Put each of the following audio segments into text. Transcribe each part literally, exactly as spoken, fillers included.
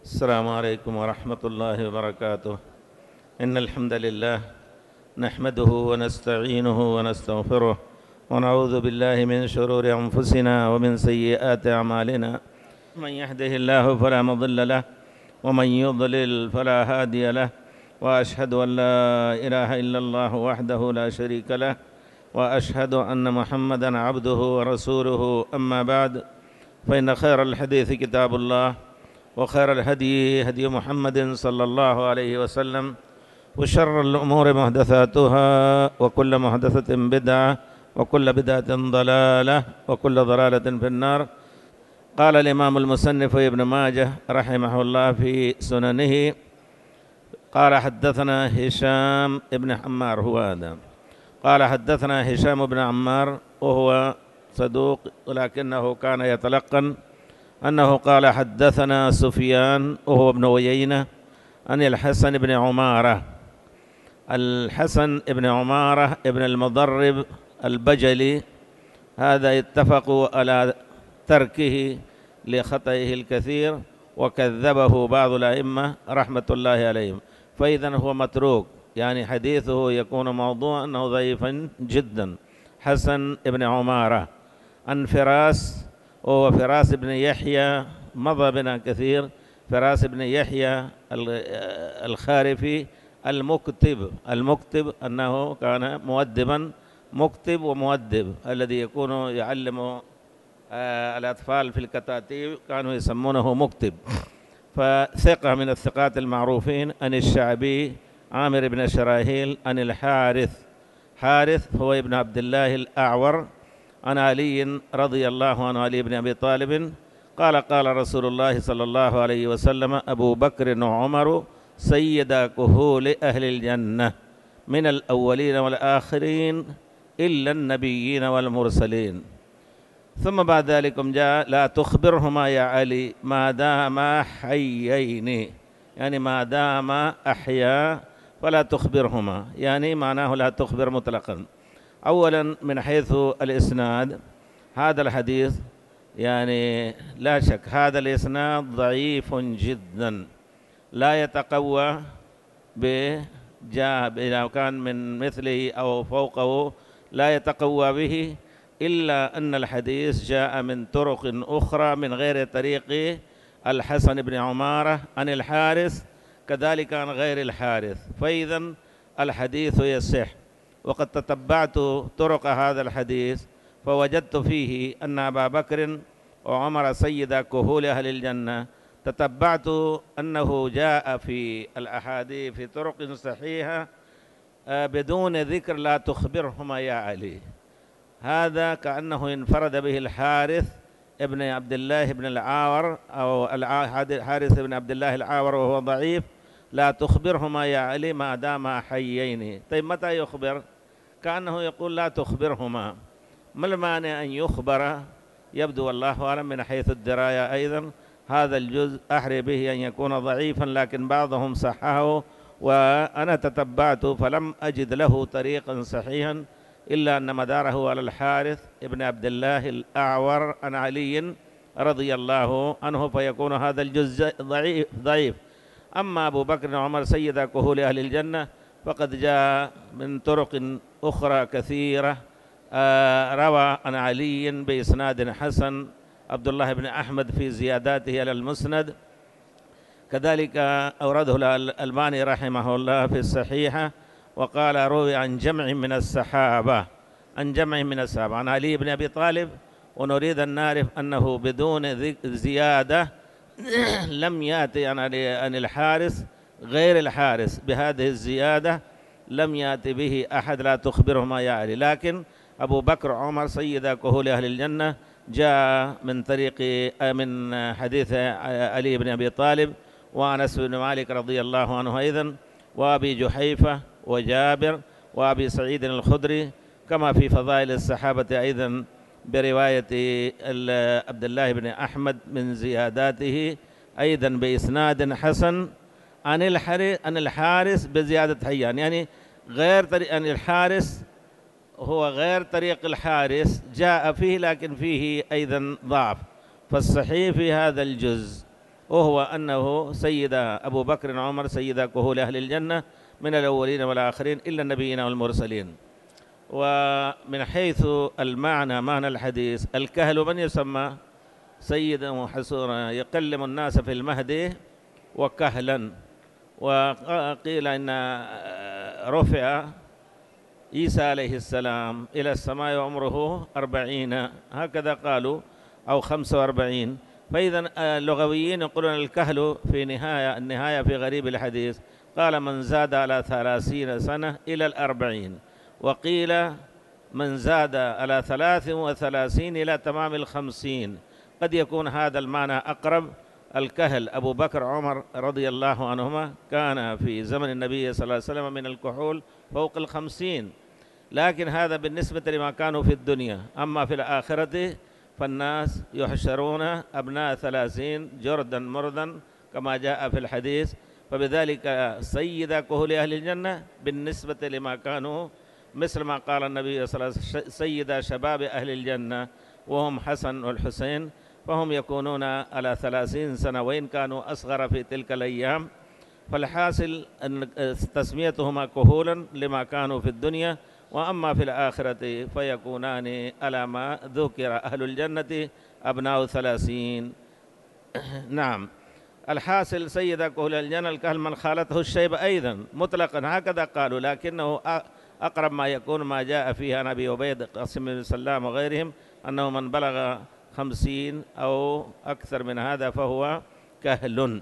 السلام عليكم ورحمة الله وبركاته. إن الحمد لله نحمده ونستعينه ونستغفره ونعوذ بالله من شرور أنفسنا ومن سيئات أعمالنا. من يهده الله فلا مضل له ومن يضلل فلا هادي له، وأشهد أن لا إله إلا الله وحده لا شريك له، وأشهد أن محمدًا عبده ورسوله. أما بعد، فإن خير الحديث كتاب الله، وخير الهدي هدي محمد صلى الله عليه وسلم، وشر الأمور محدثاتها، وكل محدثة بدعة، وكل بدعة ضلالة، وكل ضلالة في النار. قال الإمام المصنف ابن ماجه رحمه الله في سننه، قال حدثنا هشام ابن عمار، هو هذا قال حدثنا هشام بن عمار وهو صدوق، ولكنه كان يتلقن أنه قال حدثنا سفيان وهو ابن عيينة عن الحسن بن عمارة. الحسن بن عمارة ابن المضرب البجلي، هذا اتفقوا على تركه لخطئه الكثير، وكذبه بعض الأئمة رحمة الله عليهم، فإذا هو متروك، يعني حديثه يكون موضوعا أنه ضعيفا جدا. حسن بن عمارة عن فراس، وهو فراس بن يحيى، مضى بنا كثير، فراس بن يحيى الخارفي المكتب. المكتب أنه كان مؤدبا، مكتب ومؤدب، الذي يكون يعلم آه الأطفال في الكتاتيب كانوا يسمونه مكتب. فثقة من الثقات المعروفين. عن الشعبي عامر بن شراهيل عن الحارث، حارث هو ابن عبد الله الأعور، عن علي رضي الله عنه، علي بن أبي طالب، قال قال رسول الله صلى الله عليه وسلم: أبو بكر وعمر سيدا كهول أهل الجنة من الأولين والآخرين إلا النبيين والمرسلين. ثم بعد ذلك جاء: لا تخبرهما يا علي ما داما حيين، يعني ما داما أحيا فلا تخبرهما، يعني معناه لا تخبر مطلقا. أولا من حيث الإسناد، هذا الحديث يعني لا شك هذا الإسناد ضعيف جدا، لا يتقوى بجاء إذا كان من مثله أو فوقه، لا يتقوى به إلا أن الحديث جاء من طرق أخرى من غير طريق الحسن بن عمارة عن الحارث، كذلك عن غير الحارث، فإذا الحديث يصح. وقد تتبعت طرق هذا الحديث فوجدت فيه أن أبا بكر وعمر سيدا كهول أهل الجنة، تتبعت أنه جاء في الأحاديث في طرق صحيحة بدون ذكر لا تخبرهما يا علي. هذا كأنه انفرد به الحارث ابن عبد الله بن العاور، أو الحارث بن عبد الله العاور، وهو ضعيف. لا تخبرهما يا علي ما داما حيين. طيب متى يخبر؟ كأنه يقول لا تخبرهما. ما المانع أن يخبر؟ يبدو والله أعلم من حيث الدراية أيضا هذا الجزء أحري به أن يكون ضعيفا، لكن بعضهم صححه، وأنا تتبعت فلم أجد له طريقا صحيحا إلا أن مداره على الحارث ابن عبد الله الأعور عن علي رضي الله عنه، فيكون هذا الجزء ضعيف ضعيف. أما أبو بكر وعمر سيدا كهول أهل الجنة فقد جاء من طرق أخرى كثيرة، آه روى عن علي بإسناد حسن عبد الله بن أحمد في زياداته على المسند، كذلك أورده الألباني رحمه الله في الصحيحة، وقال روي عن جمع من الصحابة، عن جمع من الصحابة عن علي بن أبي طالب. ونريد أن نعرف أنه بدون زيادة لم يأتي عن الحارث غير الحارث بهذه الزيادة، لم يأتي به أحد لا تخبرهما يا علي. لكن أبو بكر وعمر سيدا كهول أهل الجنة جاء من طريق من حديث علي بن أبي طالب وأنس بن مالك رضي الله عنه أيضا، وأبي جحيفة وجابر وأبي سعيد الخدري، كما في فضائل الصحابة أيضا برواية عبد الله بن أحمد من زياداته أيضا بإسناد حسن عن الحارث بزيادة حيان، يعني غير طريق عن الحارث، هو غير طريق الحارث جاء فيه، لكن فيه أيضا ضعف. فالصحيح في هذا الجزء وهو أنه سيد أبو بكر وعمر سيد كهول أهل الجنة من الأولين والآخرين إلا النبيين والمرسلين. ومن حيث المعنى معنى الحديث، الكهل من يسمى سيدا وحسورا يكلم الناس في المهدي وكهلا. وقيل إن رفع عيسى عليه السلام إلى السماء وعمره أربعين، هكذا قالوا، أو خمسة وأربعين. فإذا اللغويين يقولون الكهل في نهاية النهاية في غريب الحديث قال من زاد على ثلاثين سنة إلى الأربعين، وقيل من زاد على ثلاث وثلاثين إلى تمام الخمسين. قد يكون هذا المعنى أقرب. الكهل أبو بكر عمر رضي الله عنهما كان في زمن النبي صلى الله عليه وسلم من الكحول فوق الخمسين، لكن هذا بالنسبة لما كانوا في الدنيا. أما في الآخرة فالناس يحشرون أبناء ثلاثين جردا مردا كما جاء في الحديث، فبذلك سيد كهول أهل الجنة بالنسبة لما كانوا، مثل ما قال النبي صلى الله عليه وسلم سيد شباب أهل الجنة وهم حسن والحسين، فهم يكونون على ثلاثين سنة وإن كانوا أصغر في تلك الأيام. فالحاصل أن تسميتهما كهولا لما كانوا في الدنيا، وأما في الآخرة فيكونان على ما ذكر أهل الجنة أبناء ثلاثين. نعم. الحاصل سيد كهول الجنة الكهل من خالته الشيبة أيضا مطلقا هكذا قالوا، لكنه أقرب ما يكون ما جاء فيه عن أبي عبيد قاسم بن سلام وغيرهم أنه من بلغ خمسين أو أكثر من هذا فهو كهل.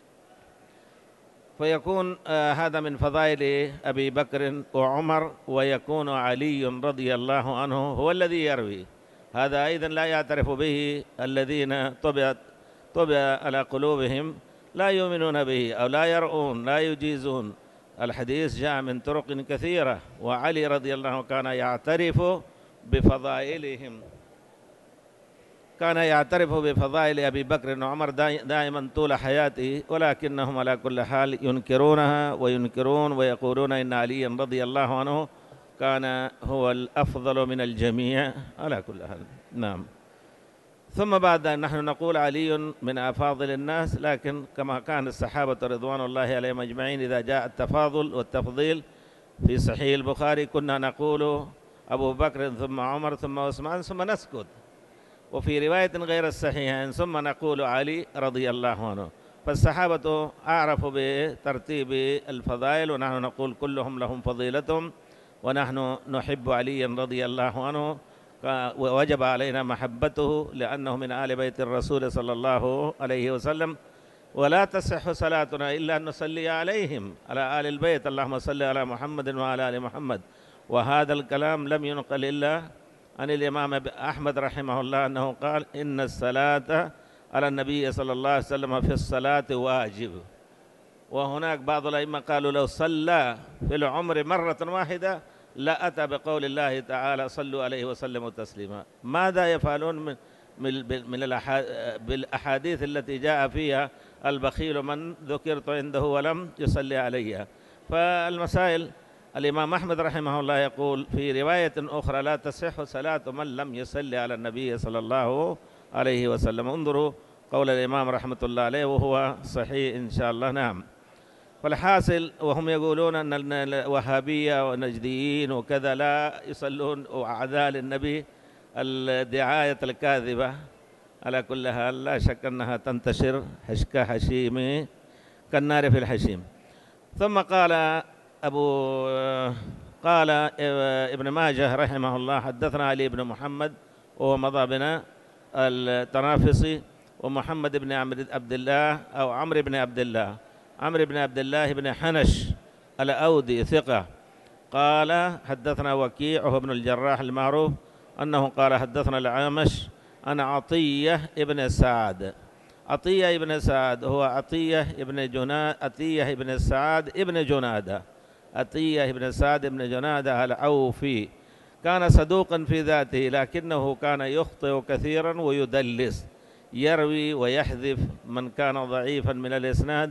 فيكون آه هذا من فضائل أبي بكر وعمر، ويكون علي رضي الله عنه هو الذي يروي. هذا أيضا لا يعترف به الذين طبعت طبع على قلوبهم، لا يؤمنون به أو لا يرؤون لا يجيزون. الحديث جاء من طرق كثيرة، وعلي رضي الله عنه كان يعترف بفضائلهم، كان يعترف بفضائل أبي بكر وعمر دائما طول حياته، ولكنهم على كل حال ينكرونها وينكرون ويقولون إن عليا رضي الله عنه كان هو الأفضل من الجميع على كل حال. نعم. ثم بعد نحن نقول علي من أفاضل الناس، لكن كما كان الصحابة رضوان الله عليهم أجمعين إذا جاء التفاضل والتفضيل في صحيح البخاري كنا نقول أبو بكر ثم عمر ثم عثمان ثم نسكت، وفي رواية غير الصحيحين ثم نقول علي رضي الله عنه. فالصحابة أعرفوا بترتيب الفضائل، ونحن نقول كلهم لهم فضيلتهم، ونحن نحب علي رضي الله عنه ووجب علينا محبته لأنه من آل بيت الرسول صلى الله عليه وسلم. ولا تصح صلاتنا إلا أن نصلي عليهم على آل البيت، اللهم صل على محمد وعلى آل محمد. وهذا الكلام لم ينقل إلا عن الإمام أحمد رحمه الله أنه قال إن الصلاة على النبي صلى الله عليه وسلم في الصلاة واجب. وهناك بعض الأئمة قالوا لو صلى في العمر مرة واحدة لا أتى بقول الله تعالى صلوا عليه وسلموا تسليما. ماذا يفعلون من من بالأحاديث التي جاء فيها البخيل من ذكرت عنده ولم يصلي عليها؟ فالمسائل الإمام أحمد رحمه الله يقول في رواية أخرى لا تصح صلاة من لم يصلي على النبي صلى الله عليه وسلم. انظروا قول الإمام رحمة الله عليه وهو صحيح إن شاء الله. نعم. فالحاصل وهم يقولون أن الوهابية والنجديين وكذا لا يصلون وأعداء النبي، الدعاية الكاذبة على كل حال لا شك أنها تنتشر حشك حشيم كالنار في الحشيم. ثم قال أبو قال ابن ماجه رحمه الله حدثنا علي بن محمد وهو مضى بنا التنافسي، ومحمد بن عبد الله أو عمرو بن عبد الله عمرو بن عبد الله بن حنش الأودي ثقة. قال حدثنا وكيع وهو ابن الجراح المعروف أنه قال حدثنا العامش أنا عطية ابن سعد. عطية ابن سعد هو عطية ابن جناد عطية ابن سعد ابن جنادة عطية ابن سعد ابن جنادة العوفي. كان صدوقا في ذاته لكنه كان يخطئ كثيرا ويدلس، يروي ويحذف من كان ضعيفا من الإسناد،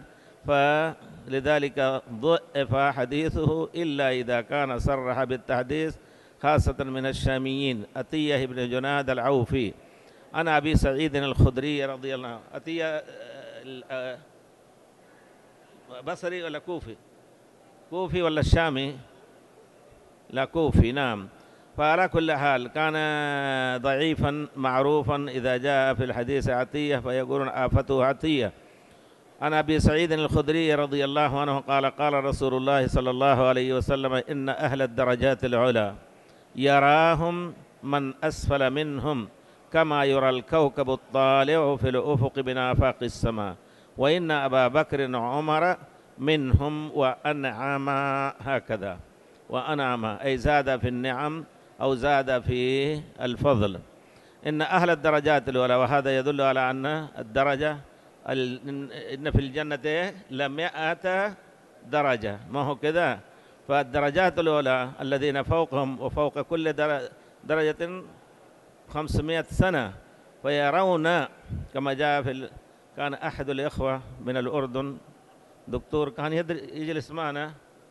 فلذلك ضعف حديثه إلا إذا كان صرح بالتحديث خاصة من الشاميين. عطية ابن جناد العوفي. أنا أبي سعيد الخدري رضي الله عنه. عطية بصري ولا كوفي؟ كوفي ولا الشامي؟ لا كوفي، نعم. فعلى كل حال كان ضعيفا معروفا إذا جاء في الحديث عطية فيقولون آفته عطية. عن أبي سعيد الخدري رضي الله عنه قال قال رسول الله صلى الله عليه وسلم إن أهل الدرجات العلى يراهم من أسفل منهم كما يرى الكوكب الطالع في الأفق من آفاق السماء، وإن أبا بكر وعمر منهم وأنعم، هكذا وأنعم أي زاد في النعم أو زاد في الفضل. إن أهل الدرجات الأولى، وهذا يدل على أن الدرجة إن في الجنة لمئة درجة، ما هو كذا؟ فالدرجات الأولى الذين فوقهم وفوق كل درجة خمسمائة سنة، فيرون كما جاء في ال... كان أحد الإخوة من الأردن دكتور كان يجلس معنا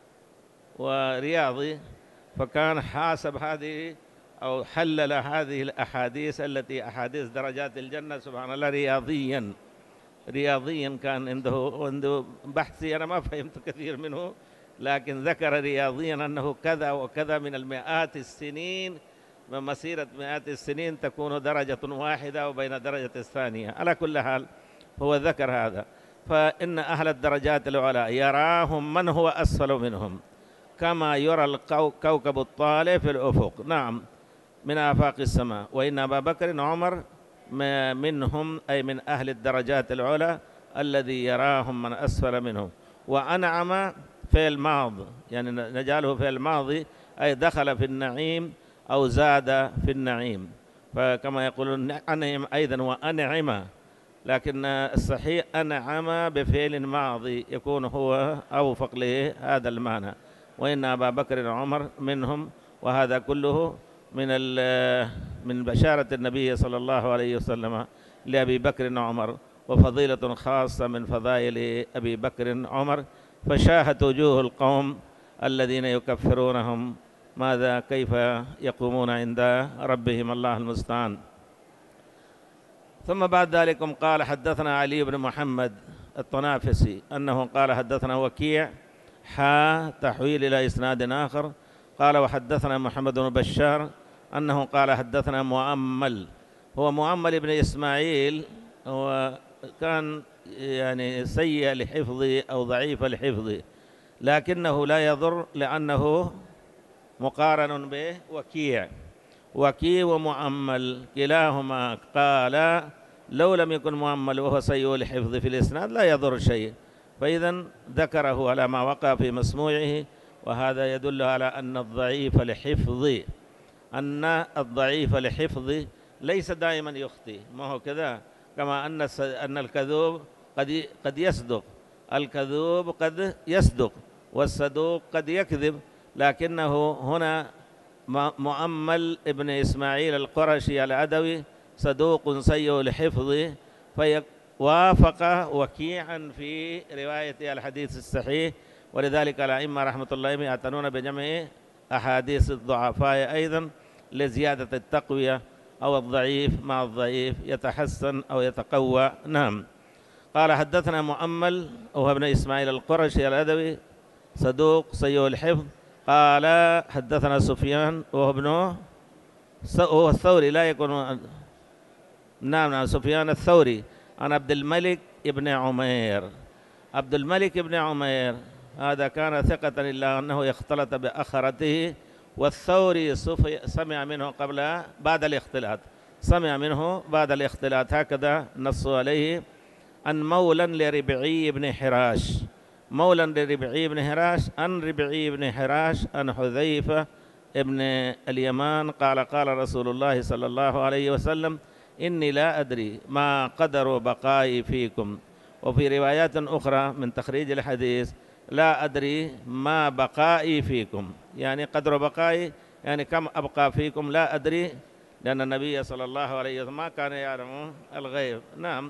ورياضي، فكان حاسب هذه أو حلل هذه الأحاديث التي أحاديث درجات الجنة سبحان الله رياضيا رياضيا كان عنده عنده بحثي أنا ما فهمت كثير منه، لكن ذكر رياضيا أنه كذا وكذا من المئات السنين، من مسيرة مئات السنين تكون درجة واحدة وبين درجة الثانية. على كل حال هو ذكر هذا. فإن أهل الدرجات العلى يراهم من هو أسفل منهم كما يرى الكوكب الطالع في الأفق، نعم، من آفاق السماء، وإن أبا بكر وعمر منهم أي من أهل الدرجات العلى الذي يراهم من أسفل منهم. وأنعم في الماضي، يعني نجعله في الماضي أي دخل في النعيم أو زاد في النعيم، فكما يقولون أنعم أيضا وأنعم، لكن الصحيح أنعم بفعل ماضي يكون هو أوفق لهذا المعنى. وإن أبا بكر وعمر منهم، وهذا كله من من بشارة النبي صلى الله عليه وسلم لأبي بكر وعمر، وفضيلة خاصة من فضائل أبي بكر وعمر. فشاهت وجوه القوم الذين يكفرونهم ماذا كيف يقومون عند ربهم، الله المستعان. ثم بعد ذلك قال حدثنا علي بن محمد الطنافسي أنه قال حدثنا وكيع حا تحويل إلى إسناد آخر قال وحدثنا محمد بن بشار أنه قال حدثنا مؤمل. هو مؤمل بن إسماعيل، هو كان يعني سيء لحفظه أو ضعيف لحفظه، لكنه لا يضر لأنه مقارن به وكيع. وكيع ومؤمل كلاهما قال لو لم يكن مؤمل وهو سيء الحفظ في الإسناد لا يضر شيء، فإذا ذكره على ما وقع في مسموعه، وهذا يدل على أن الضعيف لحفظ أن الضعيف لحفظ ليس دائما يخطئ، ما هو كذا؟ كما أن أن الكذوب قد قد يصدق، الكذوب قد يصدق والصدوق قد يكذب، لكنه هنا مؤمل ابن إسماعيل القرشي العدوي صدوق سيء الحفظ، فوافق وكيعا في رواية الحديث الصحيح. ولذلك الأئمة رحمة الله عليهم يعتنون بجمع أحاديث الضعفاء أيضا لزيادة التقوية، أو الضعيف مع الضعيف يتحسن أو يتقوى. نعم. قال حدثنا مؤمل وهو ابن إسماعيل القرشي العدوي صدوق سيء الحفظ. قال حدثنا سفيان وهو ابن هو الثوري لا يكون نعم نعم سفيان الثوري عن عبد الملك ابن عمير. عبد الملك ابن عمير هذا كان ثقة إلا أنه اختلط بأخرته، والثوري سمع منه قبل بعد الاختلاط، سمع منه بعد الاختلاط، هكذا نصوا عليه. عن مولا لربعي بن حراش، مولا لربعي بن حراش عن ربعي بن حراش عن حذيفة ابن اليمان قال قال رسول الله صلى الله عليه وسلم إني لا أدري ما قدر بقائي فيكم. وفي روايات أخرى من تخريج الحديث لا أدري ما بقائي فيكم، يعني قدر بقائي يعني كم أبقى فيكم لا أدري، لأن النبي صلى الله عليه وسلم ما كان يعلم الغيب. نعم.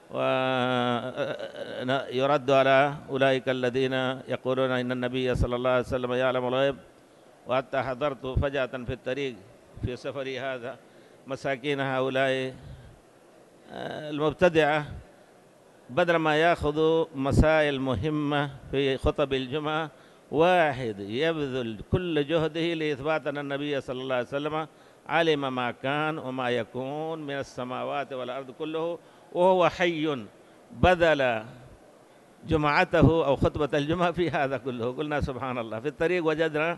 ويرد على أولئك الذين يقولون إن النبي صلى الله عليه وسلم يعلم الغيب، وحتى حضرت فجأة في الطريق في سفري هذا مساكين هؤلاء المبتدعة بدل ما يأخذوا مسائل مهمة في خطب الجمعة، واحد يبذل كل جهده لإثبات أن النبي صلى الله عليه وسلم علم ما كان وما يكون من السماوات والأرض كله وهو حي، بذل جمعته أو خطبة الجمعة في هذا كله. قلنا سبحان الله، في الطريق وجدنا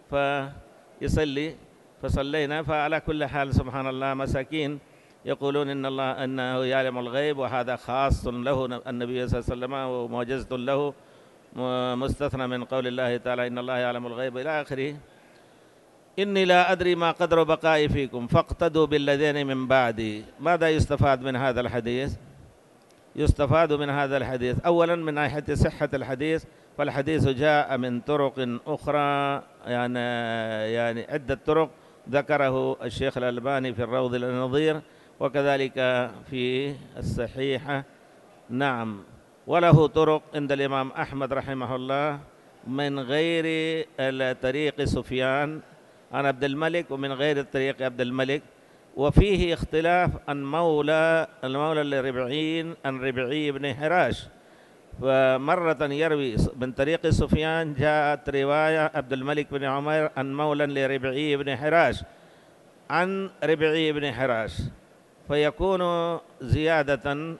فيصلي فصلينا. فعلى كل حال سبحان الله، مساكين يقولون إن الله أنه يعلم الغيب وهذا خاص له النبي صلى الله عليه وسلم ومعجزة له مستثنى من قول الله تعالى إن الله يعلم الغيب إلى آخره. إني لا أدري ما قدر بقائي فيكم فاقتدوا بالذين من بعدي. ماذا يستفاد من هذا الحديث؟ يستفاد من هذا الحديث أولا من ناحية صحة الحديث، فالحديث جاء من طرق أخرى، يعني يعني عدة طرق ذكره الشيخ الألباني في الروض النظير، وكذلك في الصحيحة. نعم، وله طرق عند الإمام أحمد رحمه الله من غير طريق سفيان عن عبد الملك ومن غير طريق عبد الملك، وفيه اختلاف عن مولى المولى لربعين عن ربعي بن حراش. فمرة يروي من طريق سفيان جاءت رواية عبد الملك بن عمير عن مولى لربعي بن حراش عن ربعي بن حراش، فيكون زيادة.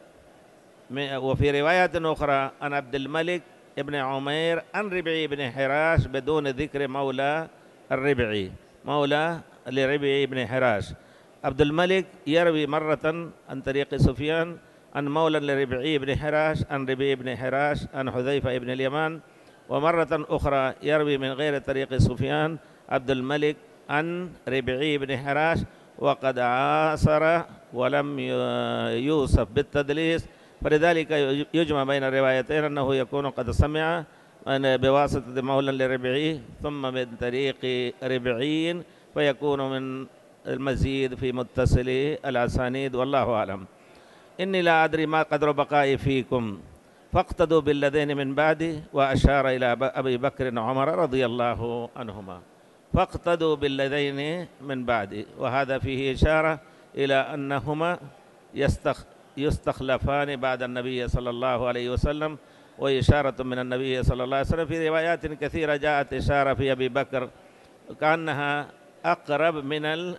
وفي رواية أخرى عن عبد الملك بن عمير عن ربعي بن حراش بدون ذكر مولى الربعي، مولى لربعي بن حراش. عبد الملك يروي مرة عن طريق سفيان عن مولى لربعي بن حراش عن ربعي بن حراش عن حذيفة بن اليمان، ومرة أخرى يروي من غير طريق سفيان عبد الملك عن ربعي بن حراش، وقد عاصر ولم يوصف بالتدليس، فلذلك يجمع بين الروايتين أنه يكون قد سمع بواسطة مولى لربعي ثم من طريق ربعي، فيكون من المزيد في متصل الأسانيد، والله أعلم. إني لا أدري ما قدر بقائي فيكم فاقتدوا بالذين من بعدي، وأشار إلى أبي بكر وعمر رضي الله عنهما. فاقتدوا بالذين من بعدي، وهذا فيه إشارة إلى أنهما يستخ يستخلفان بعد النبي صلى الله عليه وسلم، وإشارة من النبي صلى الله عليه وسلم. في روايات كثيرة جاءت إشارة في أبي بكر كأنها أقرب من ال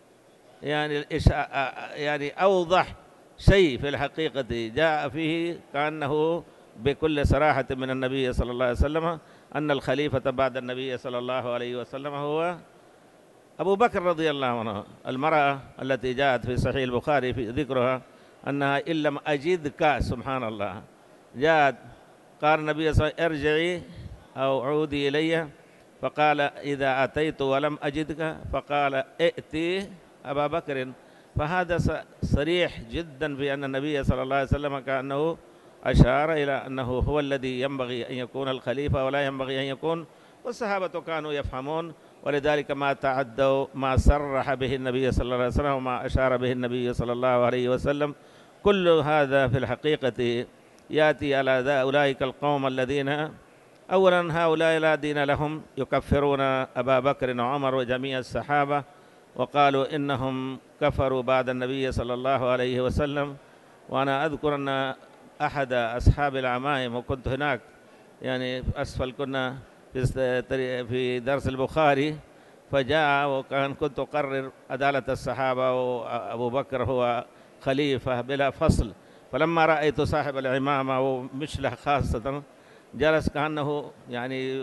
يعني يعني أوضح شيء في الحقيقة جاء فيه كأنه بكل صراحة من النبي صلى الله عليه وسلم أن الخليفة بعد النبي صلى الله عليه وسلم هو أبو بكر رضي الله عنه. المرأة التي جاءت في صحيح البخاري في ذكرها أنها إن لم أجدك، سبحان الله، جاءت قال النبي صلى الله عليه وسلم ارجعي أو عودي إلي، فقال إذا أتيت ولم أجدك فقال ائتي أبا بكر. فهذا صريح جدا في أن النبي صلى الله عليه وسلم كأنه أشار إلى أنه هو الذي ينبغي أن يكون الخليفة ولا ينبغي أن يكون، والصحابة كانوا يفهمون، ولذلك ما تعدوا ما صرح به النبي صلى الله عليه وسلم وما أشار به النبي صلى الله عليه وسلم. كل هذا في الحقيقة يأتي على أولئك القوم الذين أولا هؤلاء لا دين لهم، يكفرون أبا بكر وعمر وجميع الصحابة، وقالوا إنهم كفروا بعد النبي صلى الله عليه وسلم. وأنا أذكر أن أحد أصحاب العمائم، وكنت هناك يعني أسفل، كنا في درس البخاري، فجاء وكان كنت أقرر عدالة الصحابة وأبو بكر هو خليفة بلا فصل، فلما رأيت صاحب العمامة ومشله خاصة جلس كأنه يعني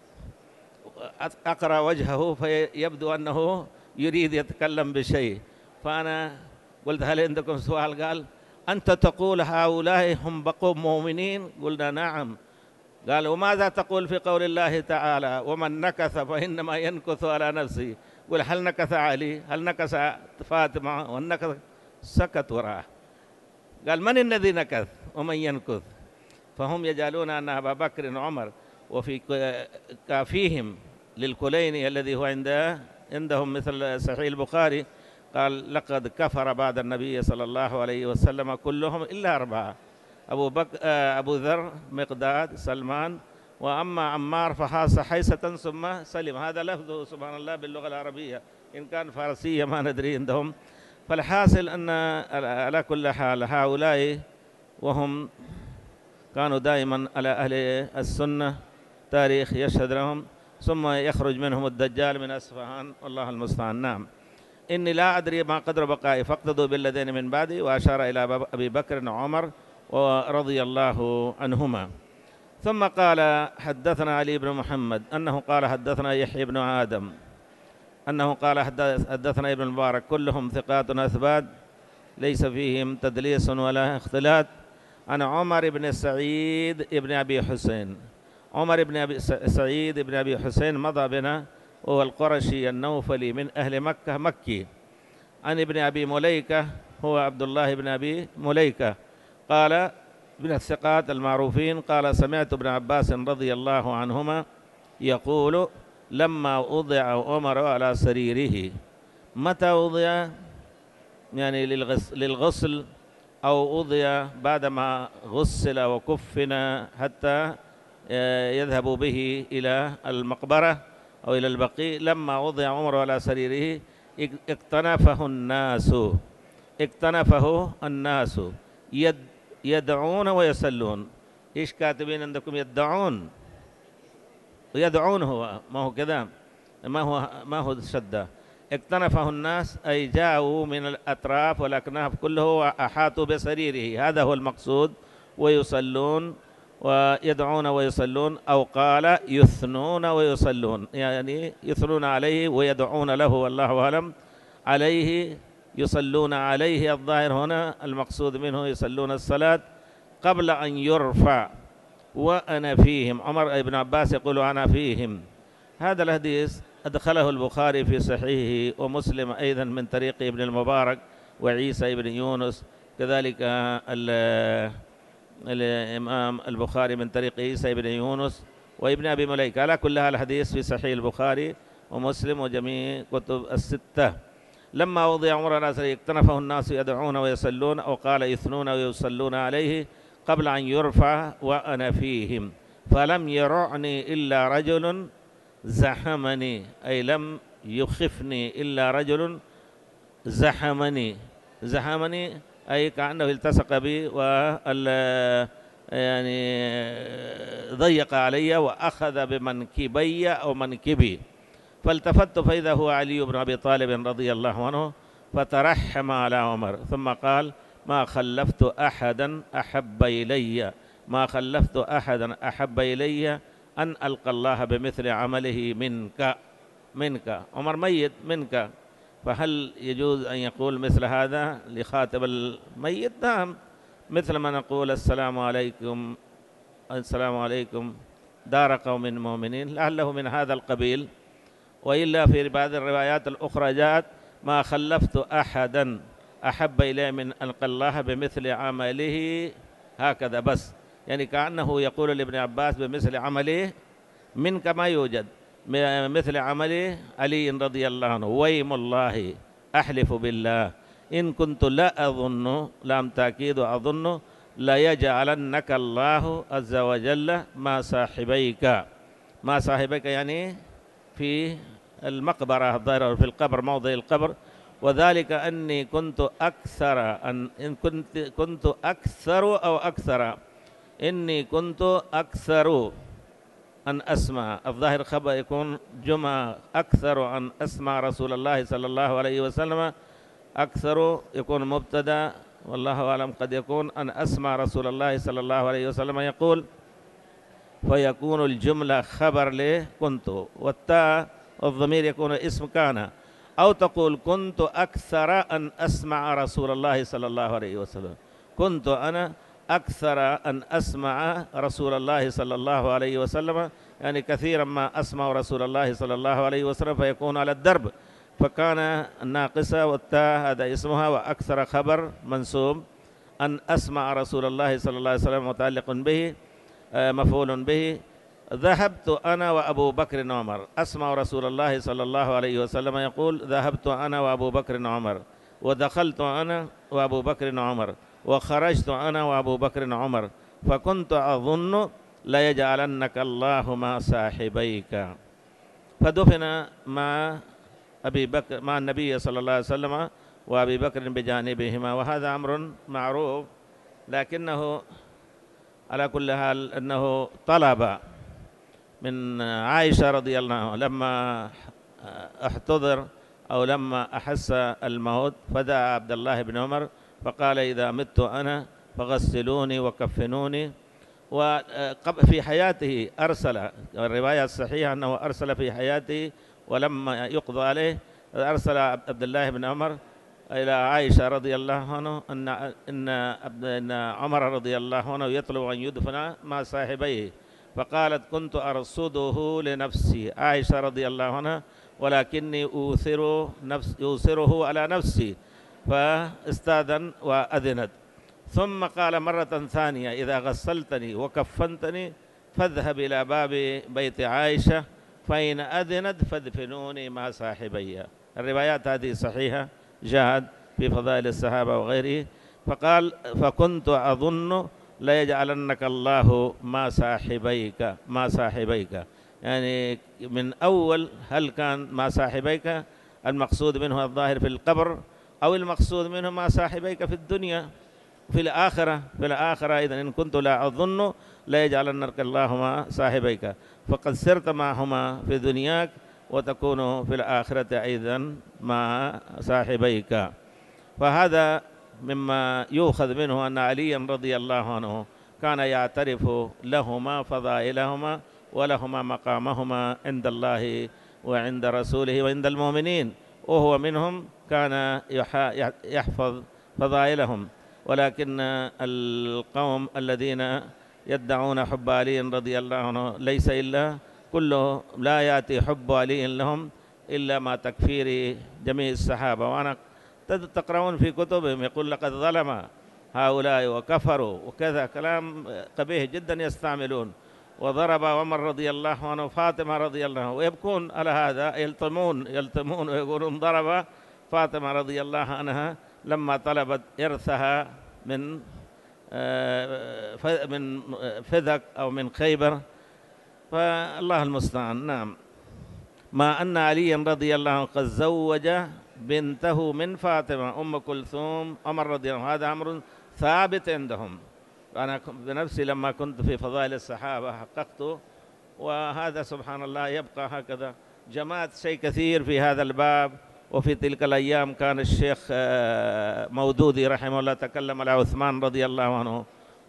أقرأ وجهه فيبدو أنه يريد يتكلم بشيء. فأنا قلت هل عندكم سؤال؟ قال أنت تقول هؤلاء هم بقوا مؤمنين؟ قلنا نعم. قال وماذا تقول في قول الله تعالى ومن نكث فإنما ينكث على نفسه؟ قل هل نكث علي؟ هل نكث فاطمة؟ والنكث سكت وراءه. قال من الذي نكث ومن ينكث؟ فهم يجعلون أن أبا بكر وعمر، وفي كافيهم للكليني الذي هو عنده عندهم مثل صحيح البخاري قال لقد كفر بعد النبي صلى الله عليه وسلم كلهم إلا أربعة: أبو بكر، أبو ذر، مقداد، سلمان، وأما عمار فحاس حيسة ثم سلم. هذا لفظه سبحان الله باللغة العربية، إن كان فارسية ما ندري عندهم. فالحاصل أن على كل حال هؤلاء وهم كانوا دائما على أهل السنة تاريخ يشهد لهم، ثم يخرج منهم الدجال من أصفهان، والله المستعان. نعم. إني لا أدري ما قدر بقائي فاقتدوا بالذين من بعدي، وأشار إلى أبي بكر وعمر ورضي الله عنهما. ثم قال حدثنا علي بن محمد أنه قال حدثنا يحيى بن آدم أنه قال حدثنا ابن المبارك، كلهم ثقات أثبات ليس فيهم تدليس ولا اختلاط، عن عمر بن سعيد بن أبي حسين. عمر بن أبي سعيد بن أبي حسين مضى بنا، وهو القرشي النوفلي من أهل مكة مكي. عن ابن أبي مليكة، هو عبد الله بن أبي مليكة، قال من الثقات المعروفين، قال سمعت ابن عباس رضي الله عنهما يقول لما وضع عمر على سريره. متى وضع؟ يعني للغسل، أو وضع بعدما غسل وكفن حتى يذهب به إلى المقبرة أو إلى البقيع. لما وضع عمر على سريره اكتنفه الناس اكتنفه الناس يد يدعون ويسلون. إيش كاتبين عندكم؟ يدعون ويدعون، هو ما هو كذا، ما هو ما هو شدة. اكتنفه الناس أي جاءوا من الأطراف والأكناف كله وأحاطوا بسريره، هذا هو المقصود. ويصلون ويدعون ويصلون، أو قال يثنون ويصلون، يعني يثنون عليه ويدعون له، والله أعلم. عليه يصلون عليه، الظاهر هنا المقصود منه يصلون الصلاة قبل أن يرفع. وأنا فيهم، عمر بن عباس يقول أنا فيهم. هذا الحديث أدخله البخاري في صحيحه، ومسلم أيضا من طريق ابن المبارك وعيسى بن يونس، كذلك الإمام البخاري من طريق عيسى بن يونس وابن أبي مليكة. على كل هذا الحديث في صحيح البخاري ومسلم وجميع كتب الستة. لما وضع عمر على سريره اكتنفه الناس يدعون ويصلون، أو قال يثنون ويصلون عليه قبل أن يرفع وأنا فيهم. فلم يرعني إلا رجل زحمني، أي لم يخفني إلا رجل زحمني. زحمني أي كأنه التصق بي و يعني ضيق علي وأخذ بمنكبي أو منكبي. فالتفت فإذا هو علي بن أبي طالب رضي الله عنه، فترحم على عمر، ثم قال ما خلفت أحدا أحب إلي ما خلفت أحدا أحب إلي أن ألقى الله بمثل عمله منك منك عمر ميت منك. فهل يجوز أن يقول مثل هذا لخاتم الميت؟ نعم، مثل ما نقول السلام عليكم السلام عليكم دار قوم مؤمنين، لعله من هذا القبيل. وإلا في بعض الروايات الأخرى جاءت ما خلفت أحدا أحب إلي من ألقى الله بمثل عمله، هكذا بس، يعني كأنه يقول لابن عباس بمثل عمله منك ما يوجد، مثل عمل علي رضي الله عنه. ويم الله أحلف بالله إن كنت لا أظن، لام تأكيد أظن، لا يجعلنك الله عز وجل ما صاحبيك. ما صاحبيك يعني في المقبرة الظاهرة، في القبر، موضع القبر. وذلك أني كنت أكثر أن إن كنت كنت أكثر أو أكثر إني كنت أكثر أن أسمع، الظاهر خبر يكون جمع، أكثر أن أسمع رسول الله صلى الله عليه وسلم. أكثر يكون مبتدأ، والله أعلم قد يكون أن أسمع رسول الله صلى الله عليه وسلم يقول، فيكون الجملة خبر له كنت، والتاء والضمير يكون اسم كان. أو تقول كنت أكثر أن أسمع رسول الله صلى الله عليه وسلم، كنت أنا أكثر أن أسمع رسول الله صلى الله عليه وسلم، يعني كثيرا ما أسمع رسول الله صلى الله عليه وسلم، فيكون على الدرب. فكان الناقصة والتاء هذا اسمها، وأكثر خبر منسوب، أن أسمع رسول الله صلى الله عليه وسلم متعلق به مفعول به. ذهبت أنا وأبو بكر وعمر، أسمع رسول الله صلى الله عليه وسلم يقول ذهبت أنا وأبو بكر وعمر، ودخلت أنا وأبو بكر وعمر، وخرجت أنا وأبو بكر وعمر، فكنت أظن لا يجعلنك الله مع صاحبيك. فدفن مع أبي بكر مع النبي صلى الله عليه وسلم وأبي بكر بجانبهما، وهذا أمر معروف، لكنه على كل حال أنه طلب من عائشة رضي الله عنها لما احتضر أو لما أحس الموت فدعا عبد الله بن عمر فقال إذا مت أنا فغسلوني وكفنوني. وفي حياته أرسل، الرواية الصحيحة أنه أرسل في حياته ولما يقضى عليه أرسل عبد الله بن عمر إلى عائشة رضي الله عنه أن إن إن عمر رضي الله عنه يطلب أن يدفن مع صاحبيه، فقالت كنت أرصده لنفسي عائشة رضي الله عنها ولكني أوثر نفس أوثره على نفسي، فاستأذن وأذنت. ثم قال مرة ثانية إذا غسلتني وكفنتني فاذهب إلى باب بيت عائشة فإن أذنت فادفنوني مع صاحبي. الروايات هذه صحيحة جاءت في فضائل الصحابة وغيره. فقال فكنت أظن لا يجعلنك الله مع صاحبيك مع صاحبيك، يعني من أول هل كان مع صاحبيك المقصود منه الظاهر في القبر أو المقصود منه مع صاحبيك في الدنيا في الآخرة في الآخرة إذا إن كنت لا أظن لا يجعلنك الله مع صاحبيك، فقد سرت معهما في دنياك وتكون في الآخرة أيضا مع صاحبيك. فهذا مما يؤخذ منه أن عليا رضي الله عنه كان يعترف لهما فضائلهما ولهما مقامهما عند الله وعند رسوله وعند المؤمنين، وهو منهم كان يحفظ فضائلهم. ولكن القوم الذين يدعون حب علي رضي الله عنه ليس إلا كله لا يأتي حب علي لهم إلا مع تكفير جميع الصحابة. وأنا تقرؤون في كتبهم يقول لقد ظلم هؤلاء وكفروا وكذا، كلام قبيح جدا يستعملون. وضرب عمر رضي الله عنه فاطمة رضي الله عنه ويبكون على هذا، يلتمون يلتمون ويقولون ضرب فاطمة رضي الله عنها لما طلبت إرثها من من فذك أو من خيبر، فالله المستعان. نعم، ما أن علي رضي الله عنه قد زوج بنته من فاطمة أم كلثوم عمر رضي الله عنه، هذا أمر ثابت عندهم. أنا بنفسي لما كنت في فضائل الصحابة حققته، وهذا سبحان الله يبقى هكذا. جمعت شيء كثير في هذا الباب. وفي تلك الأيام كان الشيخ مودودي رحمه الله تكلم على عثمان رضي الله عنه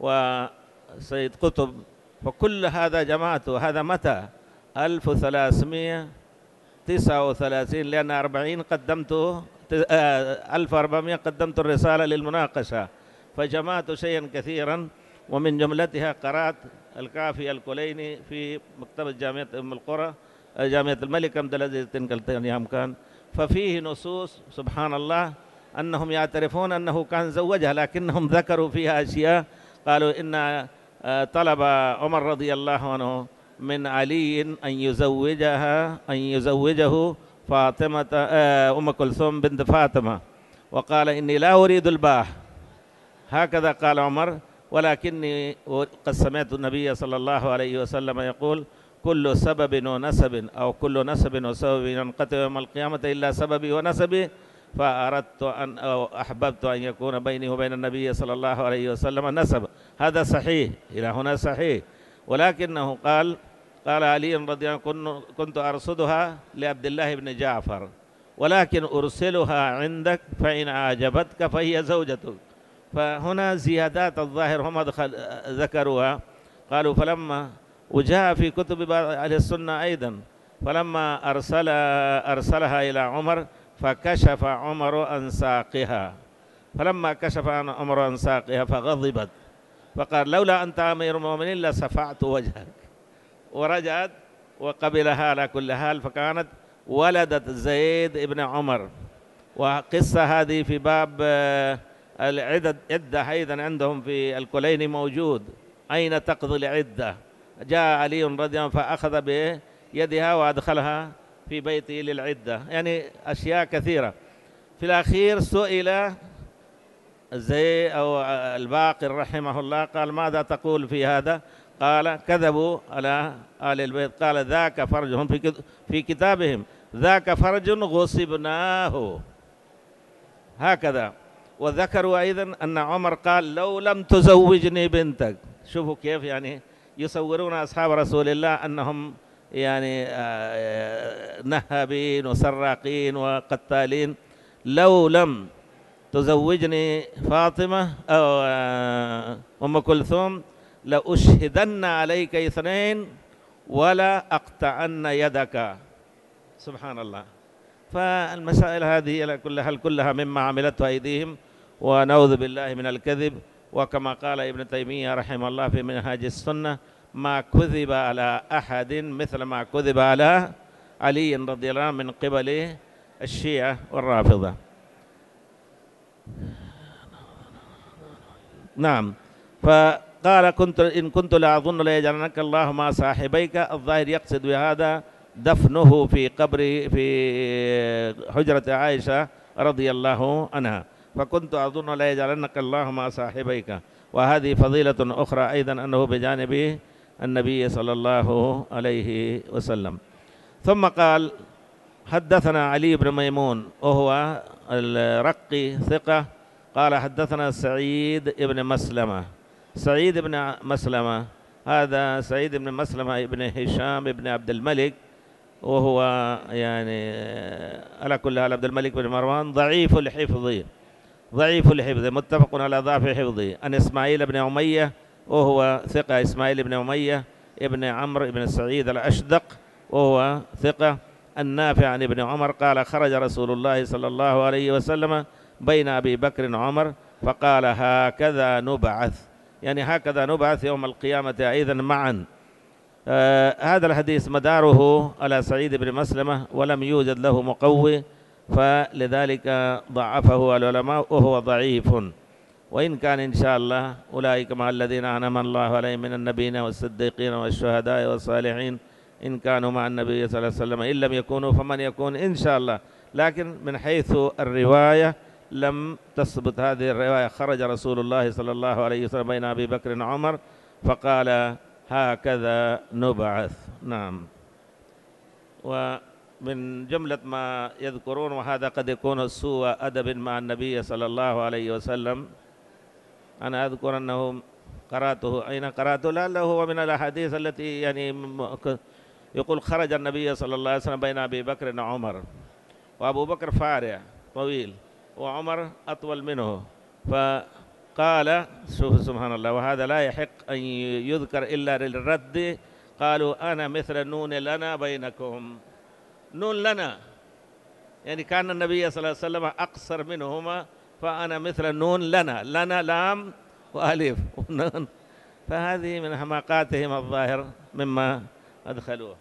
وسيد قطب، فكل هذا جماعته. هذا متى؟ ألف وثلاثمائة وتسعة وثلاثين، لأن أربعين قدمته ألف وأربعمائة قدمت الرسالة للمناقشة، فجمعت شيئا كثيرا ومن جملتها قرأت الكافي الكليني في مكتبة جامعة أم القرى جامعة الملك عبد العزيز تنقل كان، ففيه نصوص سبحان الله أنهم يعترفون أنه كان زوجها، لكنهم ذكروا فيها أشياء. قالوا إن طلب عمر رضي الله عنه من علي أن يزوجها أن يزوجه فاطمة أم كلثوم بنت فاطمة، وقال إني لا أريد الباح، هكذا قال عمر، ولكني قد سمعت النبي صلى الله عليه وسلم يقول كل سبب ونسب أو كل نسب وسبب ينقطع يوم القيامة إلا سببي ونسبي، فأردت أن أو أحببت أن يكون بيني وبين النبي صلى الله عليه وسلم نسب. هذا صحيح، إلى هنا صحيح. ولكنه قال قال علي رضي الله عنه كنت أرصدها لعبد الله بن جعفر، ولكن أرسلها عندك فإن أعجبتك فهي زوجتك. فهنا زيادات الظاهر هم ذكروها. قالوا فلما وجاء في كتب أهل السنة أيضا فلما أرسل أرسلها إلى عمر فكشف عمر عن ساقها، فلما كشف عمر عن ساقها فغضبت فقال لولا أنت أمير المؤمنين لصفعت وجهك، ورجعت وقبلها على كل حال. فكانت ولدت زيد ابن عمر. وقصة هذه في باب العدة عدة أيضا عندهم في الكليني موجود، أين تقضي العدة. جاء علي رضي الله عنه فأخذ بيدها وأدخلها في بيته للعدة، يعني أشياء كثيرة. في الأخير سئل زي أو الباقر رحمه الله قال ماذا تقول في هذا؟ قال كذبوا على آل البيت، قال ذاك فرجهم في كتابهم ذاك فرج غصبناه، هكذا. وذكروا أيضا أن عمر قال لو لم تزوجني بنتك شوفوا كيف يعني يصورون أصحاب رسول الله أنهم يعني نهابين وسراقين وقتالين. لو لم تزوجني فاطمة أو أم كلثوم لأشهدن عليك اثنين ولا أقطعن يدك. سبحان الله. فالمسائل هذه كلها كلها مما عملته أيديهم، ونعوذ بالله من الكذب. وكما قال ابن تيمية رحمه الله في منهاج السنة: ما كذب على أحد مثل ما كذب على علي رضي الله عنه من قبل الشيعة والرافضة. نعم. فقال: كنت إن كنت لا أظن ليجعلنك الله مع صاحبيك. الظاهر يقصد بهذا دفنه في قبر في حجرة عائشة رضي الله عنها. فكنت أظن لا يجعلنك الله مع صاحبيك. وهذه فضيلة أخرى أيضا أنه بجانب النبي صلى الله عليه وسلم. ثم قال: حدثنا علي بن ميمون وهو الرقي ثقة. قال: حدثنا سعيد بن مسلمة. سعيد بن مسلمة هذا سعيد بن مسلمة بن هشام بن عبد الملك، وهو يعني على كل حال عبد الملك بن مروان ضعيف الحفظ، ضعيف الحفظ متفق على ضعف حفظه. عن إسماعيل بن أمية وهو ثقة، إسماعيل بن أمية ابن عمرو بن سعيد الأشدق وهو ثقة. النافع عن ابن عمر قال: خرج رسول الله صلى الله عليه وسلم بين أبي بكر وعمر فقال: هكذا نبعث، يعني هكذا نبعث يوم القيامة أيضا معا. آه هذا الحديث مداره على سعيد بن مسلمة ولم يوجد له مقوي، فلذلك ضعفه العلماء وهو ضعيف. وإن كان إن شاء الله أولئك مع الذين أنعم الله عليهم من النبيين والصديقين والشهداء والصالحين إن كانوا مع النبي صلى الله عليه وسلم، إن لم يكونوا فمن يكون إن شاء الله. لكن من حيث الرواية لم تثبت هذه الرواية. خرج رسول الله صلى الله عليه وسلم بين أبي بكر وعمر فقال: هكذا نبعث. نعم. ومن جملة ما يذكرون، وهذا قد يكون سوء أدب مع النبي صلى الله عليه وسلم، أنا أذكر أنه قرأته، أين قرأته؟ لعله هو من الأحاديث التي يعني يقول: خرج النبي صلى الله عليه وسلم بين أبي بكر وعمر، وأبو بكر فارع طويل وعمر أطول منه، فقال: شوف سبحان الله، وهذا لا يحق أن يذكر إلا للرد. قالوا: أنا مثل النون لنا بينكم. نون لنا يعني كان النبي صلى الله عليه وسلم أقصر منهما، فأنا مثل النون لنا، لنا لام وألف ونون. فهذه من حماقاتهم الظاهر مما أدخلوه.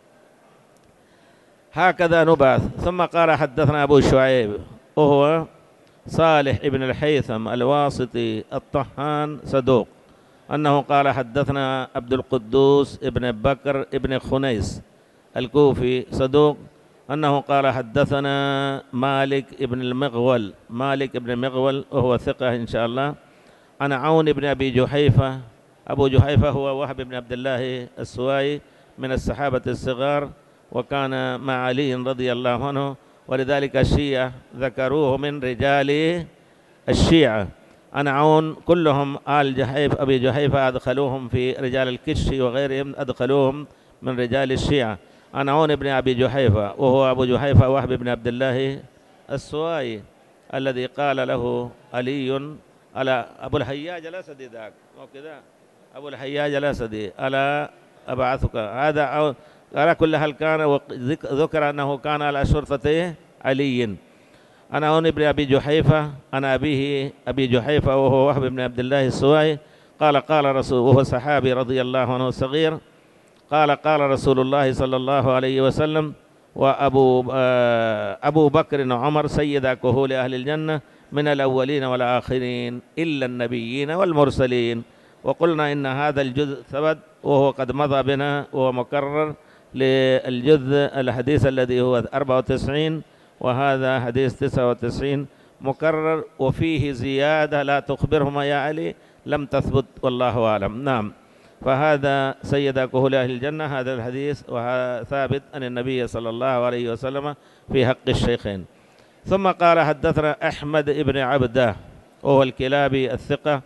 هكذا نبعث. ثم قال: حدثنا أبو شعيب وهو صالح ابن الحيثم الواسطي الطحان صدوق، أنه قال: حدثنا عبد القدوس ابن بكر ابن خنيس الكوفي صدوق، أنه قال: حدثنا مالك ابن المغول، مالك ابن المغول وهو ثقة إن شاء الله، عن عون ابن أبي جحيفة. أبو جحيفة هو وهب بن عبد الله السوائي من الصحابة الصغار، وكان مع علي رضي الله عنه، ولذلك الشيعة ذكروه من رجال الشيعة. أنا عون كلهم آل جحيف أبي جحيفة أدخلوهم في رجال الكشي وغيرهم أدخلوهم من رجال الشيعة. أنا عون ابن أبي جحيفة وهو أبو جحيفة وهب بن عبد الله السوائي الذي قال له علي: ألا أبو الحياج الأسدي ذاك وكذا، أبو الحياج الأسدي ألا أبعثك. هذا على كل حال كان ذكر أنه كان على شرطته علي. أنا عون ابن أبي جحيفة أنا أبيه أبي جحيفة وهو وهب بن عبد الله السوائي قال: قال رسول، وهو صحابي رضي الله عنه صغير، قال: قال رسول الله صلى الله عليه وسلم: وأبو أبو بكر وعمر سيدا كهول أهل الجنة من الأولين والآخرين إلا النبيين والمرسلين. وقلنا إن هذا الجزء ثبت وهو قد مضى بنا وهو مكرر للجزء الحديث الذي هو أربعة وتسعين، وهذا حديث تسعة وتسعين مكرر، وفيه زيادة لا تخبرهما يا علي لم تثبت والله أعلم. نعم. فهذا سيد كهول أهل الجنة، هذا الحديث ثابت عن النبي صلى الله عليه وسلم في حق الشيخين. ثم قال: حدثنا أحمد بن عبده وهو الكلابي الثقة،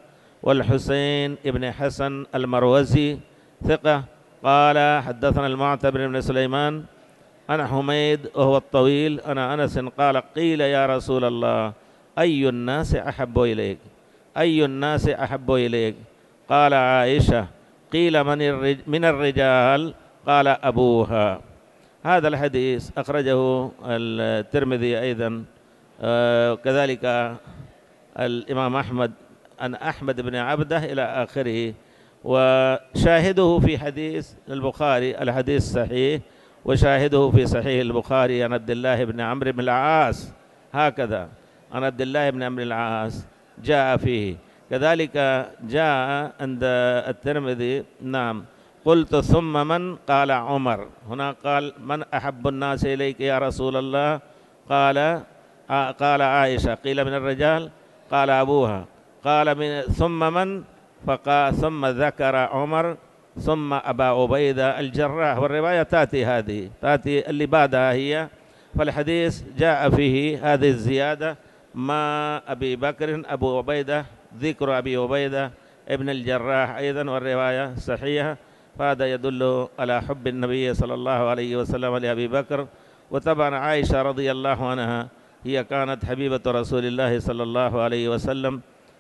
والحسين بن حسن المروزي ثقة. قال حدثنا المعتمر بن سليمان أنا حميد وهو الطويل أنا أنس قال قيل يا رسول الله أي الناس أحب إليك أي الناس أحب إليك قال عائشة قيل من من الرجال قال أبوها. هذا الحديث أخرجه الترمذي أيضا كذلك الإمام أحمد عن أحمد بن عبده إلى آخره، وشاهده في حديث البخاري الحديث صحيح، وشاهده في صحيح البخاري عن عبد الله بن عمرو بن العاص هكذا عن عبد الله بن عمرو العاص جاء فيه. كذلك جاء عند الترمذي نعم قلت ثم من قال عمر. هنا قال من أحب الناس إليك يا رسول الله قال قال عائشة قيل من الرجال قال أبوها قال من ثم من فقال ثم ذكر عمر ثم أبا عبيدة الجراح. والرواية تأتي هذه تأتي اللي بعدها هي، فالحديث جاء فيه هذه الزيادة ما أبي بكر أبو عبيدة ذكر أبي عبيدة ابن الجراح أيضا، والرواية صحيحة. فهذا يدل على حب النبي صلى الله عليه وسلم لأبي بكر. وطبعا عائشة رضي الله عنها هي كانت حبيبة رسول الله صلى الله عليه وسلم،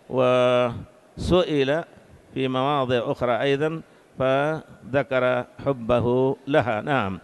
وسئل في مواضع أخرى أيضا فذكر حبه لها. نعم.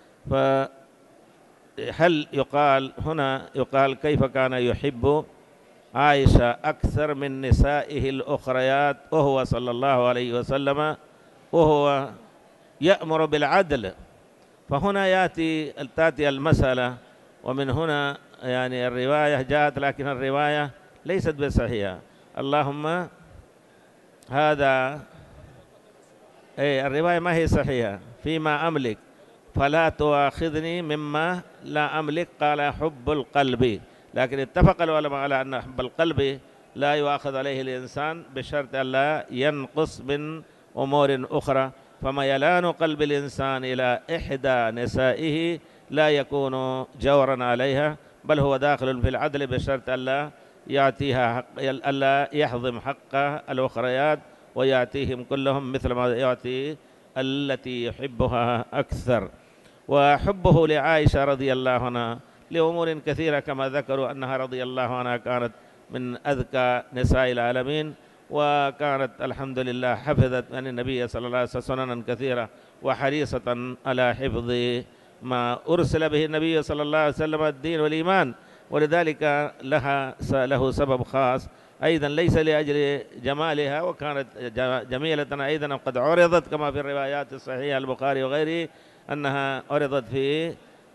فهل يقال هنا يقال كيف كان يحب عائشة أكثر من نسائه الأخريات وهو صلى الله عليه وسلم وهو يأمر بالعدل؟ فهنا يأتي تأتي المسألة، ومن هنا يعني الرواية جاءت لكن الرواية ليست بصحيحة. اللهم هذا أي الرواية ما هي صحيحة. فيما أملك فلا تؤاخذني مما لا أملك قال حب القلب، لكن اتفق العلماء على أن حب القلب لا يؤاخذ عليه الإنسان بشرط أن لا ينقص من أمور أخرى. فميلان قلب الإنسان إلى إحدى نسائه لا يكون جورا عليها، بل هو داخل في العدل بشرط ألا يأتيها حق ألا يحظم حق الأخريات ويأتيهم كلهم مثل ما يأتي التي يحبها أكثر. وحبه لعائشة رضي الله عنها لأمور كثيرة كما ذكروا أنها رضي الله عنها كانت من أذكى نساء العالمين، وكانت الحمد لله حفظت عن النبي صلى الله عليه وسلم سننا كثيرة وحريصة على حفظ ما أرسل به النبي صلى الله عليه وسلم الدين والإيمان، ولذلك لها له سبب خاص أيضا ليس لأجل جمالها، وكانت جميلة أيضا قد عرضت كما في الروايات الصحيحة البخاري وغيره أنها عرضت في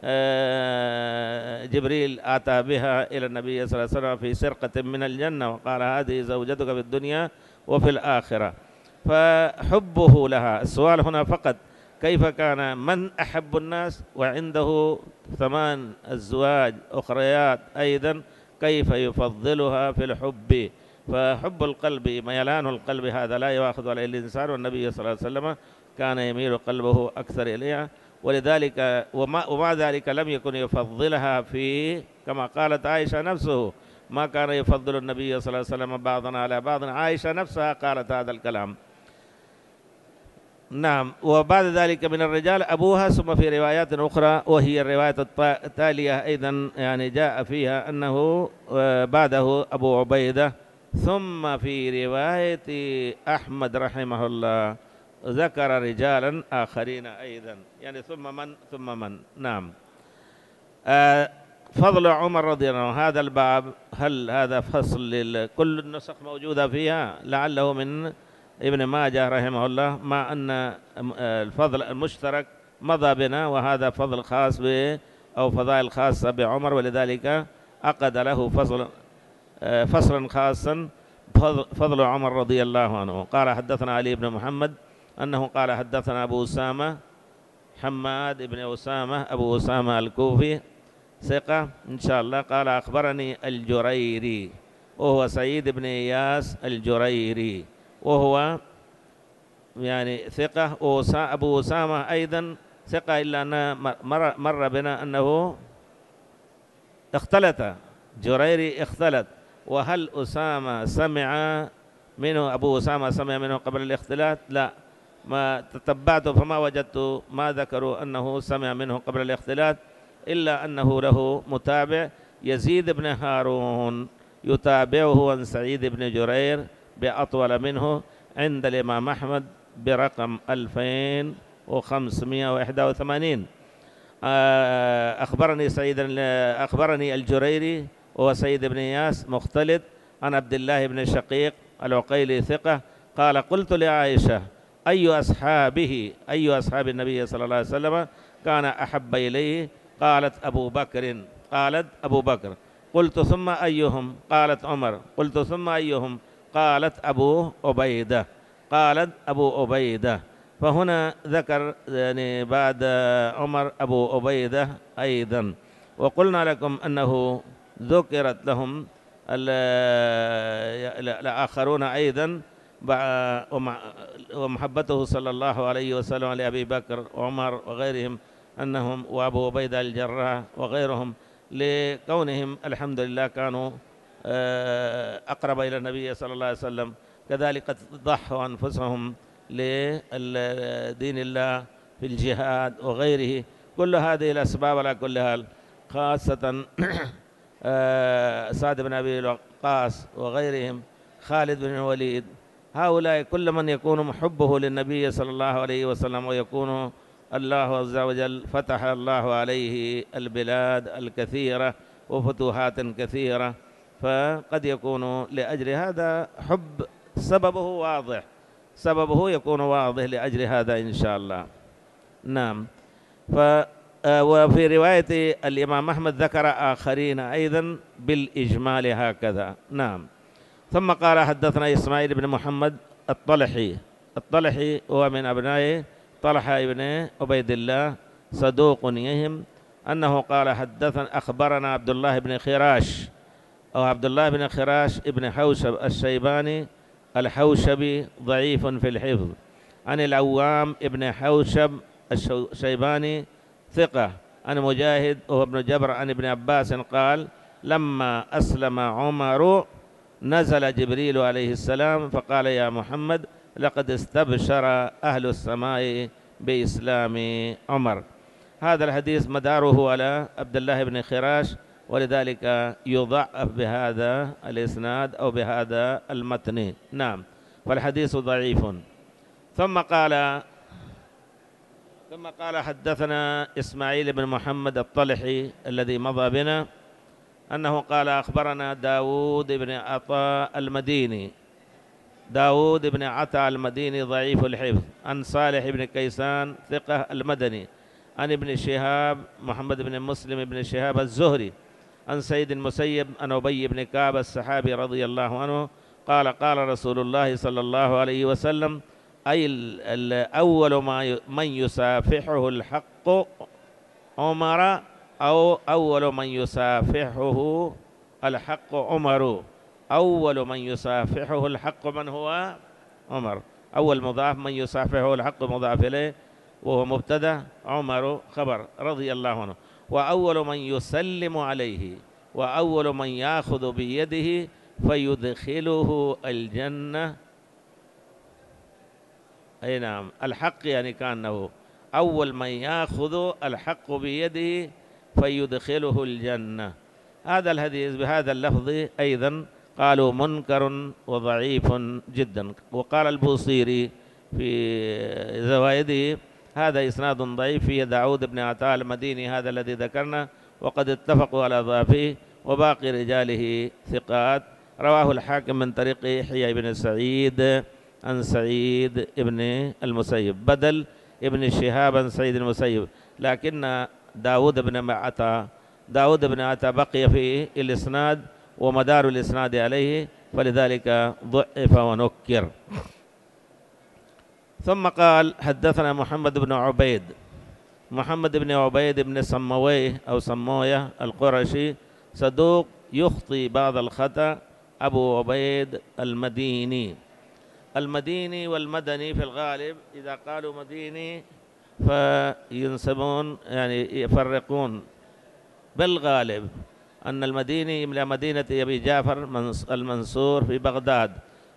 جبريل آتى بها إلى النبي صلى الله عليه وسلم في سرقة من الجنة وقال هذه زوجتك في الدنيا وفي الآخرة. فحبه لها السؤال هنا فقط كيف كان من أحب الناس وعنده ثمان أزواج أخريات أيضا كيف يفضلها في الحب. فحب القلب ميلان القلب هذا لا يؤاخذ عليه الإنسان، والنبي صلى الله عليه وسلم كان يميل قلبه أكثر إليها، ولذلك وما ومع ذلك لم يكن يفضلها في كما قالت عائشة نفسه ما كان يفضل النبي صلى الله عليه وسلم بعضنا على بعض. عائشة نفسها قالت هذا الكلام. نعم. وبعد ذلك من الرجال أبوها، ثم في روايات أخرى وهي الرواية التالية أيضا يعني جاء فيها أنه بعده أبو عبيدة. ثم في رواية أحمد رحمه الله ذكر رجالا آخرين أيضا يعني ثم من ثم من. نعم. آه فضل عمر رضي الله عنه هذا الباب هل هذا فصل كل النسخ موجودة فيها؟ لعله من ابن ماجه رحمه الله، مع أن الفضل المشترك مضى بنا وهذا فضل خاص ب أو فضائل خاصة بعمر، ولذلك عقد له فصل فصلا خاصا فضل عمر رضي الله عنه. قال حدثنا علي بن محمد أنه قال حدثنا أبو أسامة حماد بن أسامة أبو أسامة الكوفي ثقة إن شاء الله. قال أخبرني الجريري وهو سعيد بن إياس الجريري وهو يعني ثقة. أبو أسامة أيضا ثقة إلا أن مر, مر بنا أنه اختلط جريري اختلط. وهل أسامة سمع منه أبو أسامة سمع منه قبل الاختلاط؟ لا، ما تتبعت فما وجدت ما ذكروا أنه سمع منه قبل الاختلاط، إلا أنه له متابع يزيد بن هارون يتابعه عن سعيد بن جرير بأطول منه عند الإمام أحمد برقم ألفين وخمسمائة وواحد وثمانين. أخبرني سيد أخبرني الجريري وهو سيد بن إياس مختلط عن عبد الله بن شقيق العقيلي ثقة قال قلت لعائشة أي أصحابه أي أصحاب النبي صلى الله عليه وسلم كان أحب إليه؟ قالت أبو بكر قالت أبو بكر قلت ثم أيهم؟ قالت عمر قلت ثم أيهم؟ قالت أبو عبيدة قالت أبو عبيدة. فهنا ذكر يعني بعد عمر أبو عبيدة أيضا. وقلنا لكم أنه ذكرت لهم الآخرون أيضا ومحبته صلى الله عليه وسلم لأبي بكر وعمر وغيرهم أنهم وأبو عبيدة الجراح وغيرهم لكونهم الحمد لله كانوا أقرب إلى النبي صلى الله عليه وسلم، كذلك ضحوا أنفسهم لدين الله في الجهاد وغيره. كل هذه الأسباب على كل حال، خاصة سعد بن أبي وقاص وغيرهم، خالد بن الوليد، هؤلاء كل من يكون محبه للنبي صلى الله عليه وسلم ويكون الله عز وجل فتح الله عليه البلاد الكثيرة وفتوحات كثيرة، فقد يكون لأجل هذا حب سببه واضح، سببه يكون واضح لأجل هذا إن شاء الله. نعم. ف وفي رواية الإمام أحمد ذكر آخرين أيضا بالإجمال هكذا. نعم. ثم قال حدثنا إسماعيل بن محمد الطلحي. الطلحي هو من أبناء طلحة بن عبيد الله، صدوق يهم، أنه قال حدثنا أخبرنا عبد الله بن خراش أو عبد الله بن خراش ابن حوشب الشيباني الحوشبي ضعيف في الحفظ، عن العوام ابن حوشب الشيباني ثقة، عن مجاهد وهو ابن جبر عن ابن عباس قال لما أسلم عمر نزل جبريل عليه السلام فقال يا محمد لقد استبشر أهل السماء بإسلام عمر. هذا الحديث مداره على عبد الله بن خراش، ولذلك يضعف بهذا الإسناد أو بهذا المتن. نعم، فالحديث ضعيف. ثم قال ثم قال حدثنا إسماعيل بن محمد الطلحي الذي مضى بنا أنه قال أخبرنا داود بن عطاء المديني داود بن عطاء المديني ضعيف الحفظ، عن صالح بن كيسان ثقة المدني، عن ابن شهاب محمد بن مسلم بن شهاب الزهري، عن سيد المسيب عن أبي بن كعب الصحابي رضي الله عنه قال قال رسول الله صلى الله عليه وسلم أي أول ما من يسافحه الحق عمر أو أول من يسافحه الحق عمر. أول من يسافحه الحق من هو؟ عمر. أول مضاف من يسافحه الحق مضاف إليه وهو مبتدأ، عمر خبر رضي الله عنه. وأول من يسلم عليه وأول من يأخذ بيده فيدخله الجنة. أي نعم، الحق يعني كأنه أول من يأخذ الحق بيده فيدخله الجنة. هذا الحديث بهذا اللفظ أيضا قالوا منكر وضعيف جدا. وقال البوصيري في زوائده هذا إسناد ضعيف فيه داود بن عطاء المديني هذا الذي ذكرنا، وقد اتفقوا على ضعفه، وباقي رجاله ثقات. رواه الحاكم من طريق يحيى بن سعيد عن سعيد بن المسيب بدل ابن شهاب عن سعيد المسيب، لكن داود بن عطاء داود بن عطاء بقي في الإسناد ومدار الإسناد عليه، فلذلك ضعف ونكر. ثم قال حدثنا محمد بن عبيد محمد بن عبيد بن سمويه أو سمويه القرشي، صدوق يخطي بعض الخطأ، أبو عبيد المديني. المديني والمدني في الغالب إذا قالوا مديني فينسبون يعني يفرقون، بالغالب أن المديني إلى مدينة أبي جعفر المنصور في بغداد،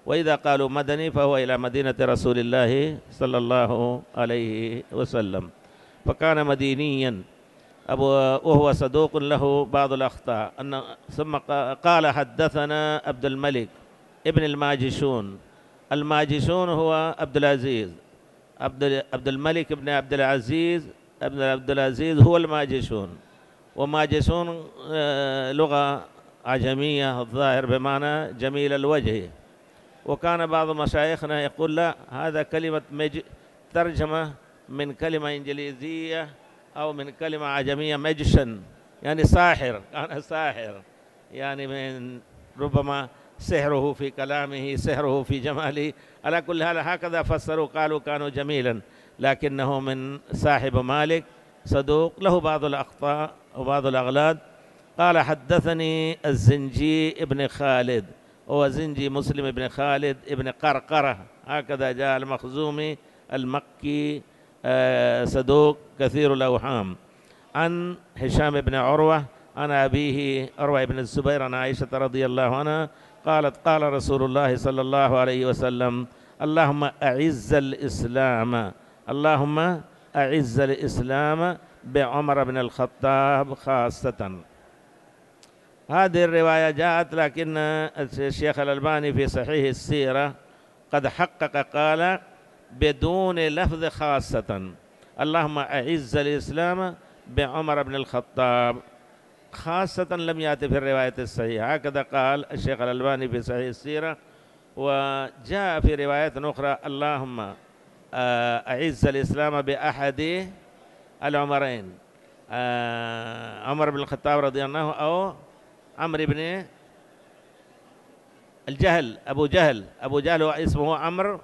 وإذا قالوا مدني فهو إلى مدينة رسول الله صلى الله عليه وسلم، فكان مدينيا أبو وهو صدوق له بعض الأخطاء. أن ثم قال حدثنا عبد الملك ابن الماجشون. الماجشون هو عبد العزيز، عبد عبد الملك بن عبد العزيز ابن عبد العزيز هو الماجشون. وماجشون لغة عجمية الظاهر بمعنى جميل الوجه. وكان بعض مشايخنا يقول لا، هذا كلمة مج... ترجمة من كلمة إنجليزية أو من كلمة عجمية مجشن، يعني ساحر، كان ساحر، يعني من ربما سحره في كلامه، سحره في جماله. على كل حال هكذا فسروا، قالوا كانوا جميلا، لكنه من صاحب مالك صدوق له بعض الأخطاء وبعض الأغلاط. قال حدثني الزنجي ابن خالد، هو زنجي مسلم ابن خالد ابن قرقرة، هكذا جاء المخزومي المكي، آه صدوق كثير الأوهام. عن هشام بن عروة عن أبيه عروة بن الزبير عن عائشة رضي الله عنها قالت قال رسول الله صلى الله عليه وسلم اللهم أعز الإسلام اللهم أعز الإسلام بعمر بن الخطاب خاصة. هذه الرواية جاءت، لكن الشيخ الألباني في صحيح السيرة قد حقق قال بدون لفظ خاصة، اللهم أعز الإسلام بعمر بن الخطاب خاصة، لم يأتي في الرواية الصحيحة. هكذا قال الشيخ الألباني في صحيح السيرة. وجاء في رواية أخرى اللهم أعز الإسلام بأحد العمرين، عمر بن الخطاب رضي الله عنه أو عمرو بن الجهل، أبو جهل أبو جهل اسمه عمرو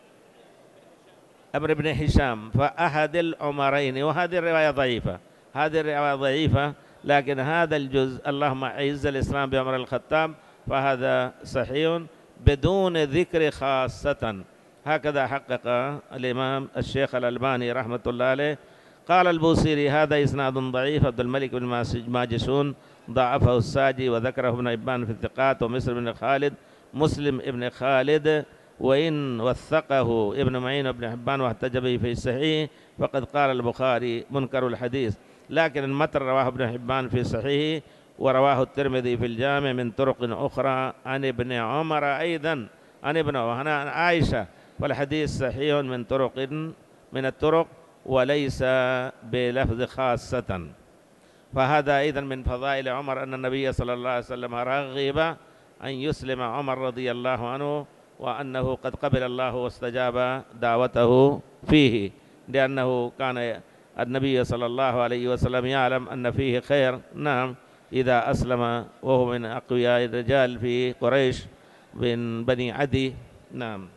عمرو بن هشام، فأحد العمرين. وهذه الرواية ضعيفة، هذه الرواية ضعيفة، لكن هذا الجزء اللهم أعز الإسلام بعمر الخطاب فهذا صحيح بدون ذكر خاصة. هكذا حقق الإمام الشيخ الألباني رحمة الله عليه. قال البوصيري هذا إسناد ضعيف، عبد الملك بن ماجشون ضعفه الساجي وذكره ابن حبان في الثقات، ومصر بن خالد مسلم ابن خالد وإن وثقه ابن معين وابن حبان واحتج به في الصحيح، فقد قال البخاري منكر الحديث، لكن المتن رواه ابن حبان في صحيحه ورواه الترمذي في الجامع من طرق أخرى عن ابن عمر أيضا عن ابن عمر عن عائشة، والحديث صحيح من طرق من الطرق وليس بلفظ خاصة. فهذا أيضا من فضائل عمر أن النبي صلى الله عليه وسلم رغب أن يسلم عمر رضي الله عنه، وأنه قد قبل الله واستجاب دعوته فيه، لأنه كان النبي صلى الله عليه وسلم يعلم أن فيه خير. نعم، إذا أسلم وهو من أقوياء الرجال في قريش من بني عدي. نعم.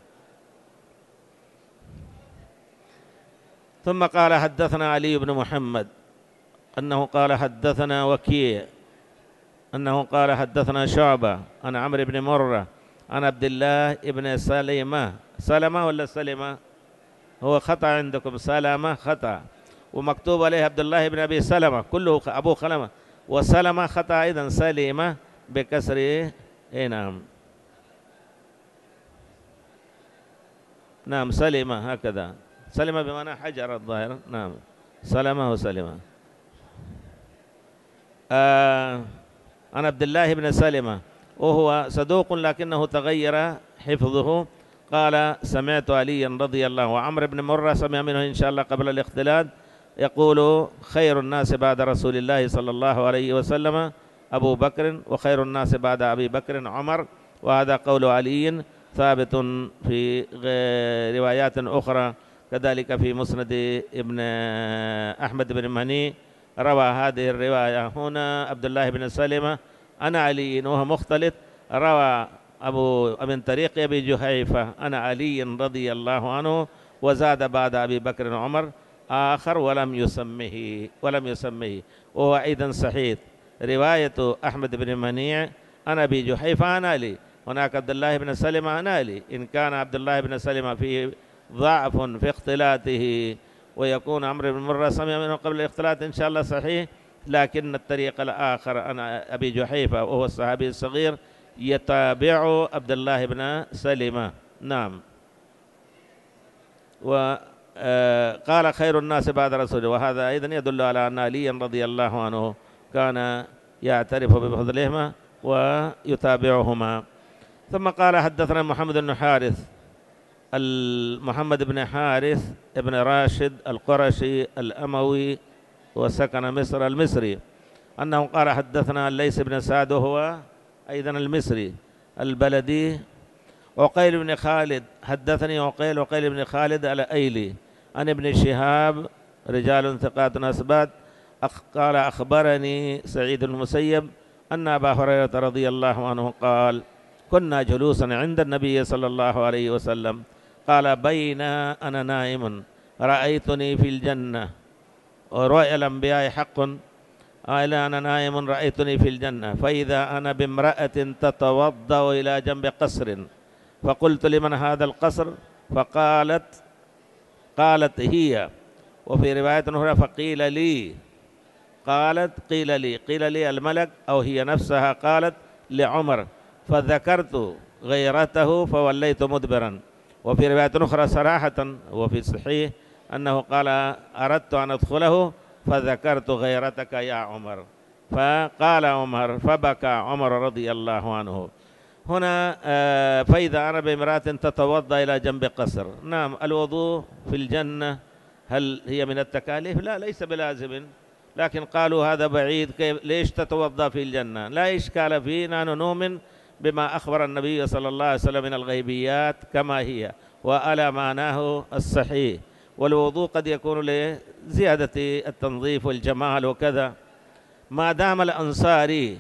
ثم قال حدثنا علي بن محمد أنه قال حدثنا وكيع أنه قال حدثنا شعبة عن عمرو بن مرة عن عبد الله بن سلمة. سلمة ولا سلمة؟ هو خطأ عندكم، سلمة خطأ، ومكتوب عليه عبد الله بن أبي سلمة كله أبو خلمة، وسلمة خطأ أيضا سلمة بكسر. إيه نعم نعم سلمة، هكذا سلمة بمعنى حجر الظاهر. نعم سلمة وسلمة. آه عن عبد الله بن سلمة وهو صدوق لكنه تغير حفظه. قال سمعت عليا رضي الله وعمر بن مرة سمع منه إن شاء الله قبل الاختلاط يقول خير الناس بعد رسول الله صلى الله عليه وسلم أبو بكر، وخير الناس بعد أبي بكر عمر. وهذا قول علي ثابت في روايات أخرى، كذلك في مسند ابن أحمد بن مني روى هذه الرواية. هنا عبد الله بن سلمة أنا علي وهو مختلط، روى أبو من طريق أبي جحيفة أنا علي رضي الله عنه، وزاد بعد أبي بكر عمر آخر ولم يسمه ولم يسمه وهو أيضا صحيح. رواية أحمد بن منيع أنا أبي جحيفة أنا علي، هناك عبد الله بن سلمة أنا علي. إن كان عبد الله بن سلمة فيه ضعف في اختلاطه ويكون عمرو بن مرة سمع منه قبل الاختلاط إن شاء الله صحيح، لكن الطريق الآخر أنا أبي جحيفة وهو الصحابي الصغير يتابع عبد الله بن سلمة. نعم. وقال خير الناس بعد رسوله، وهذا أيضا يدل على أن عليا رضي الله عنه كان يعترف بفضلهما ويتابعهما. ثم قال حدثنا محمد بن حارث، محمد بن حارث بن راشد القرشي الأموي وسكن مصر المصري، أنه قال حدثنا الليث بن سعد وهو أيضا المصري البلدي. عقيل بن خالد حدثني عقيل عقيل بن خالد الأيلي عن ابن شهاب رجال ثقات أثبات قال أخبرني سعيد المسيب أن أبا هريرة رضي الله عنه قال كنا جلوسا عند النبي صلى الله عليه وسلم قال بين أنا نائم رأيتني في الجنة ورؤيا الأنبياء حق، قال أنا نائم رأيتني في الجنة فإذا أنا بامرأة تتوضأ إلى جنب قصر، فقلت لمن هذا القصر؟ فقالت قالت هي. وفي رواية أخرى فقيل لي، قالت قيل لي قيل لي الملك أو هي نفسها، قالت لعمر فذكرت غيرته فوليت مدبرا. وفي رواية أخرى صراحة وفي الصحيح أنه قال أردت أن أدخله فذكرت غيرتك يا عمر، فقال عمر فبكى عمر رضي الله عنه. هنا فإذا أنا بامرأة تتوضأ إلى جنب قصر. نعم، الوضوء في الجنة هل هي من التكاليف؟ لا، ليس بلازم، لكن قالوا هذا بعيد، كيف ليش تتوضأ في الجنة؟ لا إشكال فيه، نحن نؤمن بما أخبر النبي صلى الله عليه وسلم من الغيبيات كما هي وعلى معناه الصحيح. والوضوء قد يكون لزيادة التنظيف والجمال وكذا. ما دام الأنصاري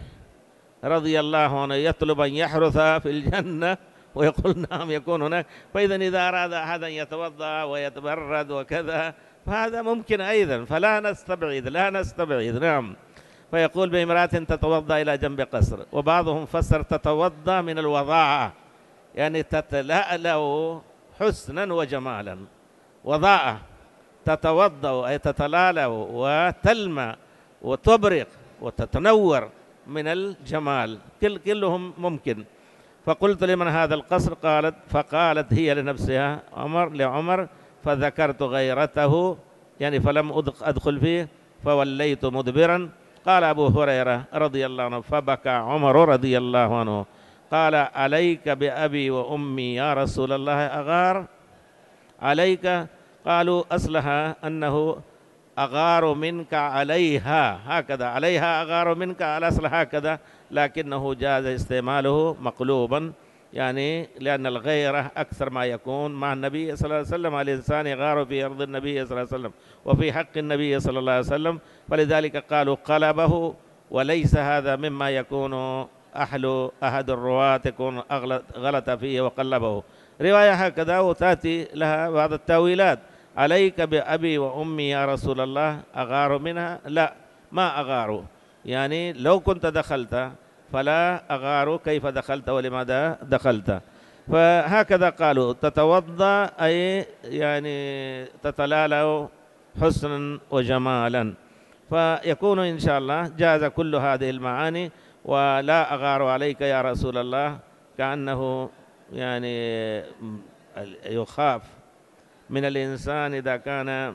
رضي الله عنه يطلب أن يحرث في الجنة ويقول نعم يكون هناك، فإذا إذا أراد أحد أن يتوضأ ويتبرد وكذا فهذا ممكن أيضا، فلا نستبعد لا نستبعد نعم. فيقول بامرأة تتوضأ إلى جنب قصر، وبعضهم فسر تتوضأ من الوضاعة، يعني تتلألأ حسنا وجمالا، وضاعة تتوضأ أي تتلألأ وتلمع وتبرق وتتنور من الجمال، كل كلهم ممكن. فقلت لمن هذا القصر؟ قالت فقالت هي لنفسها عمر لعمر فذكرت غيرته، يعني فلم أدخل فيه فوليت مدبرا. قال أبو هريرة رضي الله عنه فبكى عمر رضي الله عنه، قال عليك بأبي وأمي يا رسول الله أغار عليك؟ قالوا أصلها أنه أغار منك عليها، هكذا عليها أغار منك، على أصل هكذا، لكنه جاز استعماله مقلوبا، يعني لأن الغيرة أكثر ما يكون مع النبي صلى الله عليه وسلم، الإنسان يغار في أرض النبي صلى الله عليه وسلم وفي حق النبي صلى الله عليه وسلم، فلذلك قالوا قلبه. وليس هذا مما يكون أحد أحد الرواة يكون غلط فيه وقلبه، رواية هكذا وتأتي لها بعض التأويلات. عليك بأبي وأمي يا رسول الله أغار منها؟ لا، ما أغار، يعني لو كنت دخلت فلا أغار كيف دخلت ولماذا دخلت. فهكذا قالوا تتوضأ أي يعني تتلالأ حسنا وجمالا، فيكون إن شاء الله جاز كل هذه المعاني. ولا أغار عليك يا رسول الله كأنه يعني يخاف من الإنسان إذا كان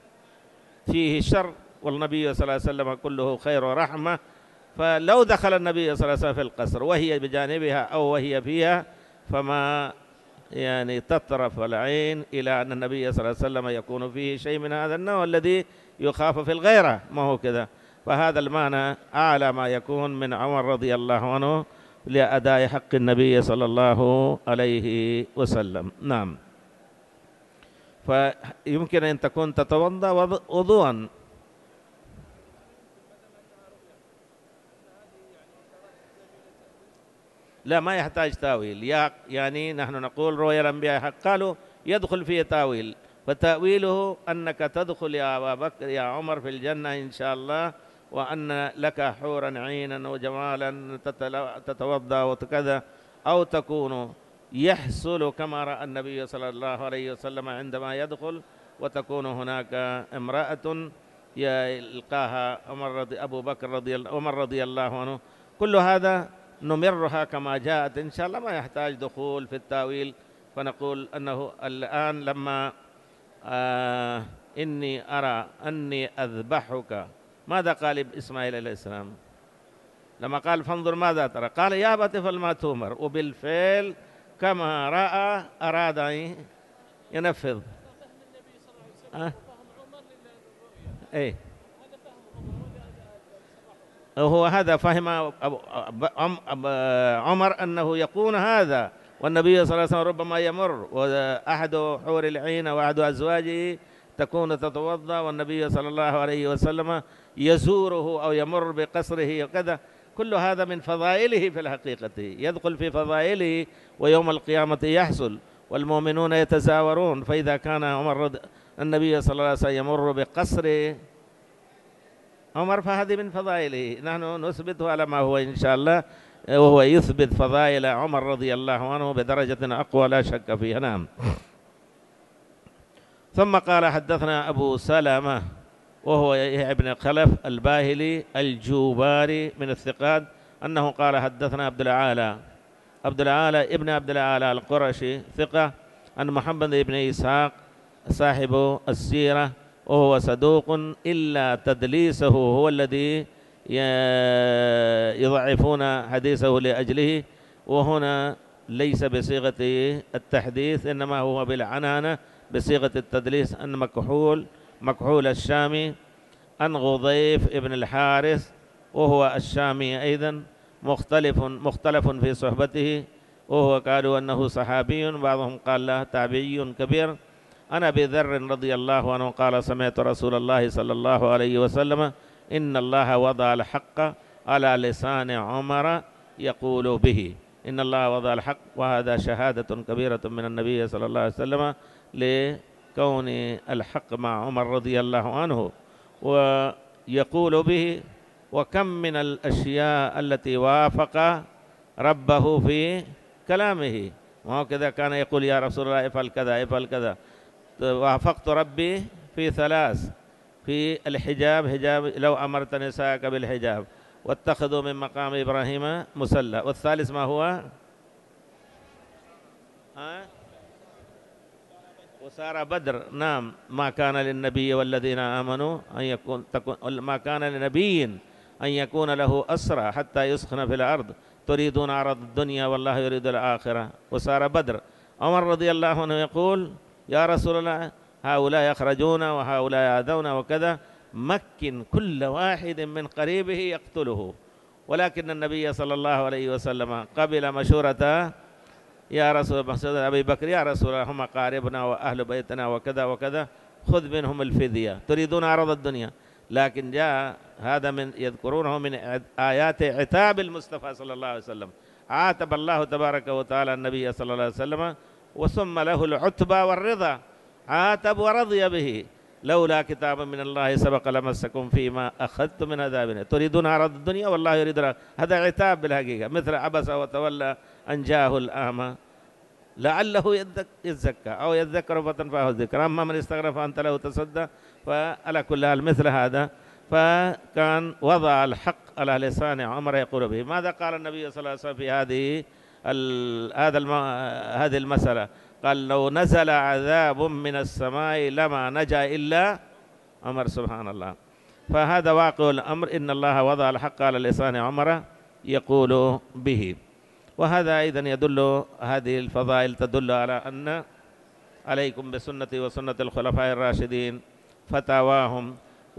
فيه شر، والنبي صلى الله عليه وسلم كله خير ورحمة، فلو دخل النبي صلى الله عليه وسلم في القصر وهي بجانبها أو وهي فيها فما يعني تطرف العين إلى أن النبي صلى الله عليه وسلم يكون فيه شيء من هذا النوع الذي يخاف في الغيرة، ما هو كذا. فهذا المعنى أعلى ما يكون من عمر رضي الله عنه لأداء حق النبي صلى الله عليه وسلم. نعم. فيمكن أن تكون تتوضأ وضوءا. لا، ما يحتاج تاويل، يعني نحن نقول رؤيا الأنبياء حق، قالوا يدخل فيه تاويل، فتأويله أنك تدخل يا أبا بكر يا عمر في الجنة إن شاء الله، وأن لك حورا عينا وجمالا تتوضأ وكذا، أو تكون يحصل كما رأى النبي صلى الله عليه وسلم عندما يدخل، وتكون هناك امرأة يلقاها عمر رضي أبو بكر رضي عمر رضي الله عنه. كل هذا نمرها كما جاءت إن شاء الله، ما يحتاج دخول في التأويل. فنقول أنه الآن لما آه إني أرى أني أذبحك، ماذا قال إسماعيل عليه السلام لما قال فانظر ماذا ترى؟ قال يا أبت افعل ما تؤمر، وبالفعل كما رأى أراد أن ينفذ. أه؟ إيه، هو هذا فهم عمر أنه يكون هذا، والنبي صلى الله عليه وسلم ربما يمر وأحد حور العين وأحد أزواجه تكون تتوضأ والنبي صلى الله عليه وسلم يزوره أو يمر بقصره وكذا. كل هذا من فضائله في الحقيقة، يدخل في فضائله، ويوم القيامة يحصل والمؤمنون يتزاورون. فإذا كان عمر النبي صلى الله عليه وسلم يمر بقصر عمر فهذه من فضائله، نحن نثبته على ما هو إن شاء الله، وهو يثبت فضائل عمر رضي الله عنه بدرجة أقوى لا شك فيها. نعم. ثم قال حدثنا أبو سلمة وهو ابن خلف الباهلي الجوباري من الثقات أنه قال حدثنا عبد العالى عبد العالى ابن عبد العالى القرشي ثقة، عن محمد بن إسحاق صاحب السيرة وهو صدوق إلا تدليسه هو الذي يضعفون حديثه لأجله، وهنا ليس بصيغة التحديث إنما هو بالعنانة بصيغة التدليس. أن مكحول مكحول الشامي عن غضيف ابن الحارث وهو الشامي أيضا مختلف مختلف في صحبته، وهو قالوا أنه صحابي، بعضهم قال له تابعي كبير. عن أبي ذر رضي الله عنه قال سمعت رسول الله صلى الله عليه وسلم إن الله وضع الحق على لسان عمر يقول به. إن الله وضع الحق، وهذا شهادة كبيرة من النبي صلى الله عليه وسلم لكون الحق مع عمر رضي الله عنه ويقول به. وكم من الأشياء التي وافق ربه في كلامه، وهكذا كان يقول يا رسول الله افعل كذا افعل كذا. وافقت ربي في ثلاث: في الحجاب، حجاب لو أمرت نساءك بالحجاب، واتخذوا من مقام إبراهيم مصلى. والثالث ما هو؟ أه؟ وسار بدر. نعم. ما كان للنبي والذين آمنوا أن يكون تكون ما كان لنبي أن يكون له أسرى حتى يسخن في الأرض تريدون عرض الدنيا والله يريد الآخرة. وسار بدر. عمر رضي الله عنه يقول يا رسول الله هؤلاء يخرجون وهؤلاء يأذون وكذا، مكن كل واحد من قريبه يقتله. ولكن النبي صلى الله عليه وسلم قبل مشورة يا رسول الله أبي بكر يا رسول الله هم قاربنا وأهل بيتنا وكذا وكذا، خذ منهم الفدية، تريدون عرض الدنيا. لكن جاء هذا من يذكرونه من آيات عتاب المصطفى صلى الله عليه وسلم. عاتب الله تبارك وتعالى النبي صلى الله عليه وسلم وثم له العتبى والرضا، عاتب ورضي به. لولا كتاب من الله سبق لمسكم فيما أخذت من عذاب، تريدون عرض الدنيا والله يريد الآخرة. هذا عتاب بالحقيقة، مثل عبس وتولى أن جاءه الأعمى لعله يتزكى أو يذكر فتنفعه الذكر، أما من استغرب فأنت له تصدى. فعلى كل حال مثل هذا، فكان وضع الحق على لسان عمر يقول به. ماذا قال النبي صلى الله عليه وسلم في هذه هذا هذه المسألة؟ قال لو نزل عذاب من السماء لما نجا إلا عمر. سبحان الله. فهذا واقع الأمر، إن الله وضع الحق على لسان عمر يقول به. وهذا أيضا يدل، هذه الفضائل تدل على أن عليكم بسنتي وسنة الخلفاء الراشدين، فتاواهم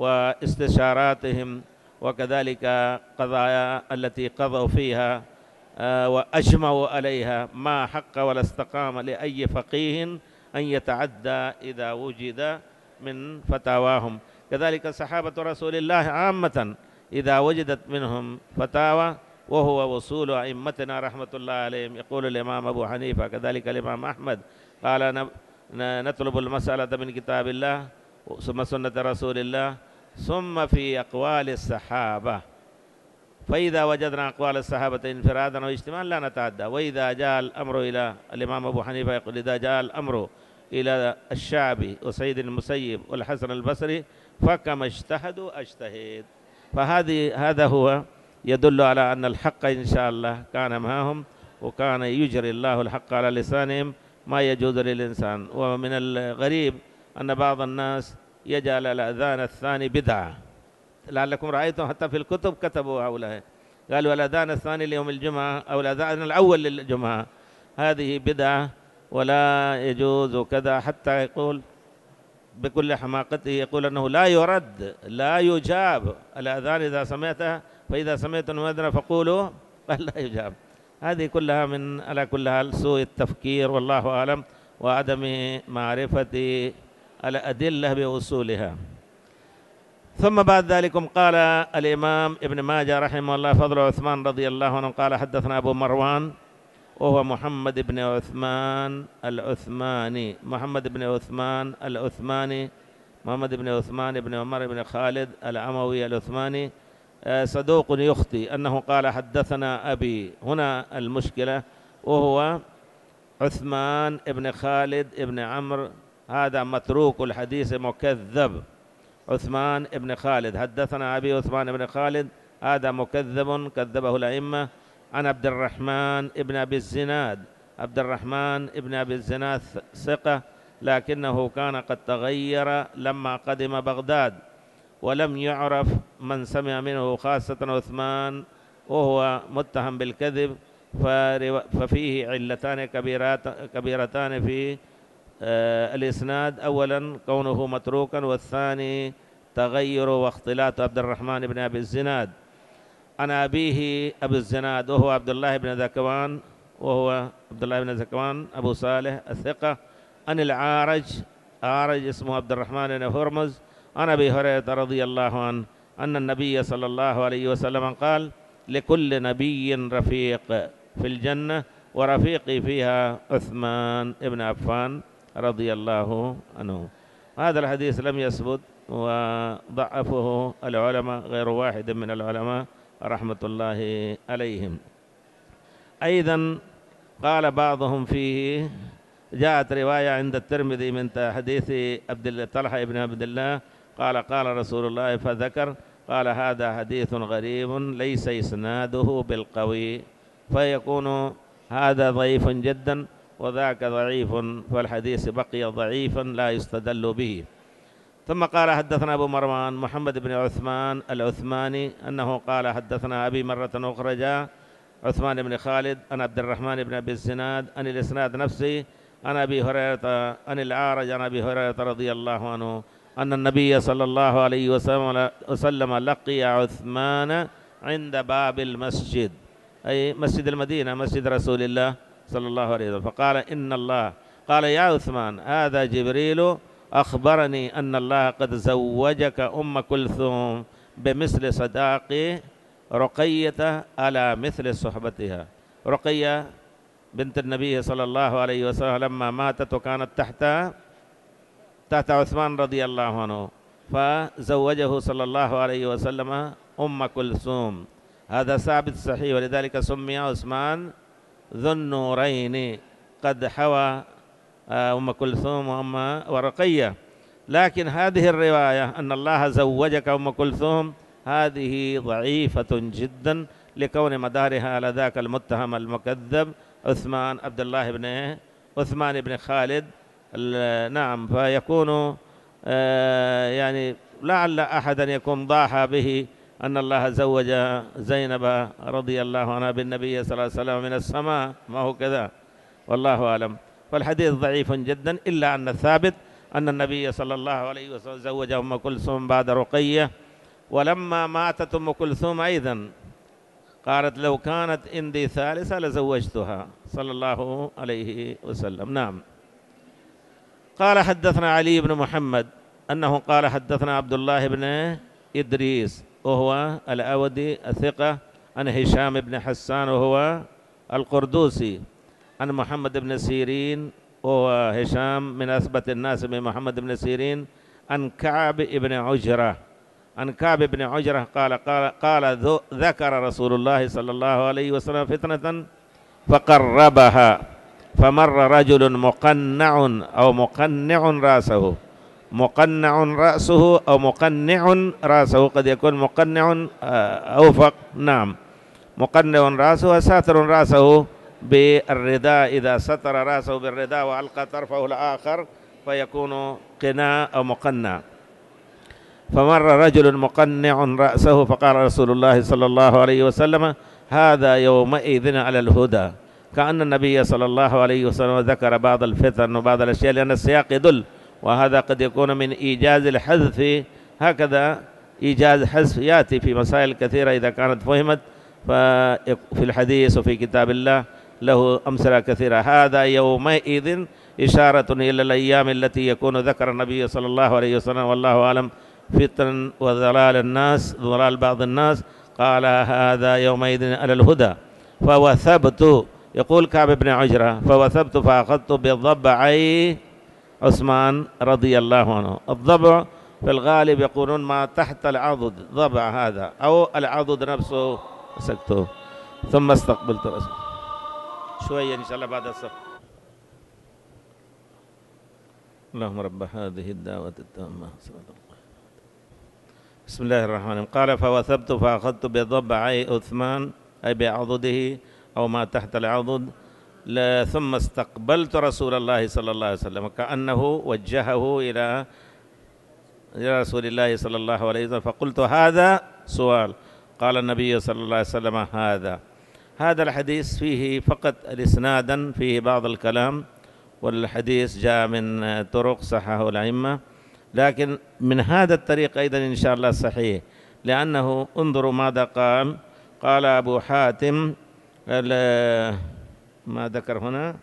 واستشاراتهم وكذلك قضايا التي قضوا فيها وأجمعوا عليها ما حق ولا استقام لأي فقيه أن يتعدى إذا وجد من فتاواهم. كذلك صحابة رسول الله عامة إذا وجدت منهم فتاوى، وهو وصول أئمتنا رحمة الله عليهم. يقول الإمام أبو حنيفة كذلك الإمام أحمد قال نطلب المسألة من كتاب الله ثم سنة رسول الله ثم في أقوال الصحابة، فإذا وجدنا أقوال الصحابة انفرادا واجتماعا لا نتعدى. وإذا جاء الأمر إلى الإمام أبو حنيفة يقول إذا جاء الأمر إلى الشعبي وسيد المسيب والحسن البصري فكما اجتهدوا أجتهد. فهذه هذا هو يدل على أن الحق إن شاء الله كان معهم، وكان يجري الله الحق على لسانهم ما يجوز للإنسان. ومن الغريب أن بعض الناس يجعل الأذان الثاني بدعة، لعلكم رأيتم حتى في الكتب كتبوا هؤلاء، قالوا الأذان الثاني ليوم الجمعة أو الأذان الأول للجمعة، هذه بدعة ولا يجوز وكذا، حتى يقول بكل حماقته يقول أنه لا يرد لا يجاب الأذان إذا سمعتها، فإذا سمعتم المؤذن فقولوا، قال لا يجاب. هذه كلها من على كل حال سوء التفكير والله أعلم، وعدم معرفة الأدلة بأصولها. ثم بعد ذلك قال الإمام ابن ماجه رحمه الله فضل عثمان رضي الله عنه قال حدثنا أبو مروان وهو محمد بن عثمان العثماني، محمد بن عثمان العثماني، محمد بن عثمان بن عمر بن خالد العموي العثماني، صدوق يخطي، أنه قال حدثنا أبي. هنا المشكلة، وهو عثمان بن خالد بن عمرو، هذا متروك الحديث مكذب. عثمان بن خالد حدثنا أبي عثمان بن خالد، هذا مكذب كذبه الأئمة. عن عبد الرحمن بن أبي الزناد، عبد الرحمن بن أبي الزناد ثقة، لكنه كان قد تغير لما قدم بغداد، ولم يعرف من سمع منه خاصة عثمان، وهو متهم بالكذب، ففيه علتان كبيرتان في الإسناد، أولا كونه متروكا، والثاني تغير واختلاط عبد الرحمن بن أبي الزناد. عن أبيه أبي الزناد وهو عبد الله بن ذكوان، وهو عبد الله بن ذكوان أبو صالح الثقة. عن العارج، عارج اسمه عبد الرحمن بن هرمز، عن أبي هريرة رضي الله عنه أن النبي صلى الله عليه وسلم قال: لكل نبي رفيق في الجنة، ورفيقي فيها عثمان بن عفان رضي الله عنه. هذا الحديث لم يثبت، وضعفه العلماء غير واحد من العلماء رحمة الله عليهم. أيضا قال بعضهم فيه، جاءت رواية عند الترمذي من حديث عبد طلحة بن عبد الله قال قال رسول الله فذكر، قال هذا حديث غريب ليس إسناده بالقوي، فيكون هذا ضعيف جدا وذاك ضعيف، فالحديث بقي ضعيفا لا يستدل به. ثم قال حدثنا أبو مروان محمد بن عثمان العثماني أنه قال حدثنا أبي مرة أخرى جاء عثمان بن خالد عن عبد الرحمن بن أبي الزناد عن الإسناد نفسه عن أبي هريرة عن الأعرج عن أبي هريرة رضي الله عنه أن النبي صلى الله عليه وسلم لقي عثمان عند باب المسجد، أي مسجد المدينة، مسجد رسول الله صلى الله عليه وسلم، فقال: إن الله قال يا عثمان هذا جبريل أخبرني أن الله قد زوجك أم كلثوم بمثل صداق رقية على مثل صحبتها. رقية بنت النبي صلى الله عليه وسلم لما ماتت وكانت تحت تحت عثمان رضي الله عنه، فزوجه صلى الله عليه وسلم أم كلثوم، هذا ثابت صحيح، ولذلك سمي عثمان ذو النورين، قد حوى أم كلثوم وأم ورقية. لكن هذه الرواية أن الله زوجك أم كلثوم هذه ضعيفة جدا، لكون مدارها على ذاك المتهم المكذب عثمان عبد الله بن عثمان بن خالد. نعم، فيكون يعني لعل أحدا يكون ضاحى به أن الله زوج زينب رضي الله عنها بالنبي صلى الله عليه وسلم من السماء، ما هو كذا، والله أعلم. فالحديث ضعيف جدا، إلا أن الثابت أن النبي صلى الله عليه وسلم زوج أم كلثوم بعد رقية. ولما ماتت أم كلثوم أيضا قالت: لو كانت عندي ثالثة لزوجتها، صلى الله عليه وسلم. نعم. قال حدثنا علي بن محمد أنه قال حدثنا عبد الله بن إدريس وهو الأودي الثقة عن هشام بن حسان وهو القردوسي عن محمد بن سيرين وهو هشام من أثبت الناس من محمد بن سيرين عن كعب بن عجرة عن كعب بن عجرة قال قال قال ذكر رسول الله صلى الله عليه وسلم فتنة فقربها، فمر رجل مقنع أو مقنع رأسه، مقنع رأسه أو مقنع رأسه، قد يكون مقنع أوفق. نعم، مقنع رأسه وساتر رأسه بالرداء، إذا ستر رأسه بالرداء وألقى طرفه الآخر فيكون قناع أو مقنع. فمر رجل مقنع رأسه فقال رسول الله صلى الله عليه وسلم: هذا يومئذ على الهدى. كأن النبي صلى الله عليه وسلم ذكر بعض الفتن وبعض الأشياء، لأن السياق يدل، وهذا قد يكون من إيجاز الحذف. هكذا إيجاز حذف يأتي في مسائل كثيرة إذا كانت فهمت في الحديث وفي كتاب الله، له أمثلة كثيرة. هذا يومئذ إشارة إلى الأيام التي يكون ذكر النبي صلى الله عليه وسلم، والله أعلم، فتن وضلال الناس، ضلال بعض الناس. قال: هذا يومئذ على الهدى. فوثبت، يقول كعب بن عجرة: فوثبت فأخذت بضبعي عثمان رضي الله عنه. الضبع في الغالب يقولون ما تحت العضد، ضبع هذا أو العضد نفسه، مسكته ثم استقبلت رسول شوية إن شاء الله بعد الصف. اللهم رب هذه الدعوة التامة. بسم الله الرحمن الرحيم. قال: فوثبت فأخذت بضبعي عثمان، أي بعضده أو ما تحت العضد، ثم استقبلت رسول الله صلى الله عليه وسلم، كأنه وجهه إلى رسول الله صلى الله عليه وسلم. فقلت: هذا سؤال. قال النبي صلى الله عليه وسلم: هذا. هذا الحديث فيه فقط الإسنادا فيه بعض الكلام، والحديث جاء من طرق صححه الأئمة، لكن من هذا الطريق أيضا إن شاء الله صحيح، لأنه انظروا ماذا قال. قال أبو حاتم، ما ذكر هنا،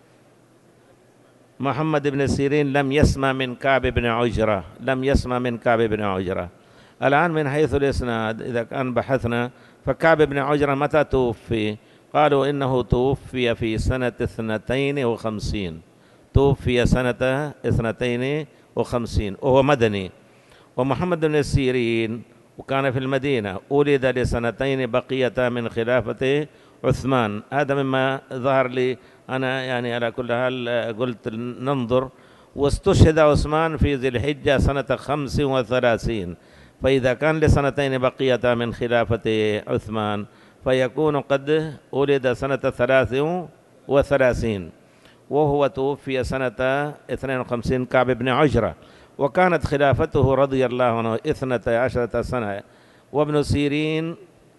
محمد بن سيرين لم يسمع من كعب بن عجرة، لم يسمع من كعب بن عجرة. الآن من حيث الإسناد إذا كان بحثنا، فكعب بن عجرة متى توفي؟ قالوا إنه توفي في سنة اثنتين وخمسين، توفي سنة اثنتين وخمسين وهو مدني. ومحمد بن سيرين وكان في المدينة، ولد لسنتين بقيتا من خلافة عثمان. هذا مما ظهر لي أنا، يعني على كل حال قلت ننظر. واستشهد عثمان في ذي الحجة سنة خمس وثلاثين، فإذا كان لسنتين بقيتا من خلافة عثمان فيكون قد ولد سنة ثلاث وثلاثين، وهو توفي سنة اثنين وخمسين كعب بن عجرة، وكانت خلافته رضي الله عنه اثنتا عشرة سنة. وابن سيرين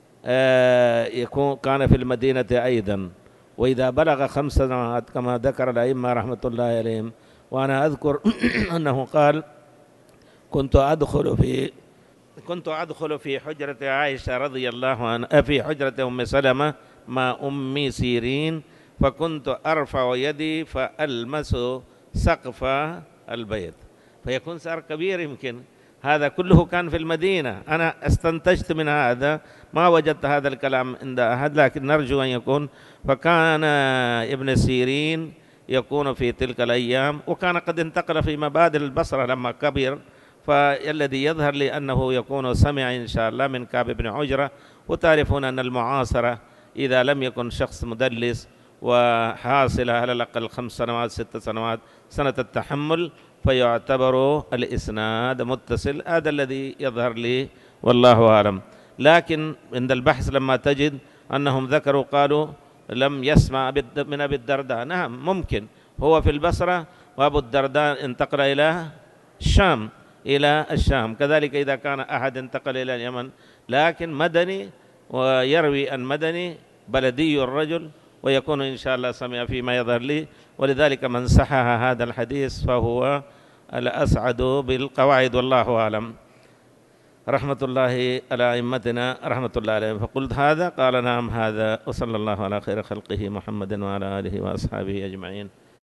آه يكون كان في المدينة أيضا، وإذا بلغ خمس سنوات كما ذكر الأئمة رحمة الله عليهم. وأنا أذكر أنه قال: كنت أدخل في كنت أدخل في حجرة عائشة رضي الله عنها، في حجرة أم سلمة مع أم سيرين، فكنت أرفع يدي فألمس سقف البيت، فيكون صار كبير. يمكن هذا كله كان في المدينة. أنا استنتجت من هذا، ما وجدت هذا الكلام عند أحد، لكن نرجو أن يكون. فكان ابن سيرين يكون في تلك الأيام، وكان قد انتقل في مبادئ البصرة لما كبر، فالذي يظهر لي أنه يكون سمع إن شاء الله من كعب بن عجرة. وتعرفون أن المعاصرة إذا لم يكن شخص مدلس وحاصلة على الأقل خمس سنوات ست سنوات سنة التحمل، فيعتبر الإسناد متصل. هذا الذي يظهر لي والله أعلم. لكن عند البحث لما تجد أنهم ذكروا قالوا لم يسمع من أبي الدرداء، نعم ممكن، هو في البصرة وأبو الدرداء انتقل إلى الشام، إلى الشام. كذلك إذا كان أحد انتقل إلى اليمن، لكن مدني ويروي عن مدني بلدي الرجل، ويكون إن شاء الله سمع فيما يظهر لي. ولذلك من صحح هذا الحديث فهو الأسعد بالقواعد والله أعلم. رحمة الله على أئمتنا رحمة الله عليهم. فقلت: هذا؟ قال: نعم هذا. وصلى الله على خير خلقه محمد وعلى آله وأصحابه أجمعين.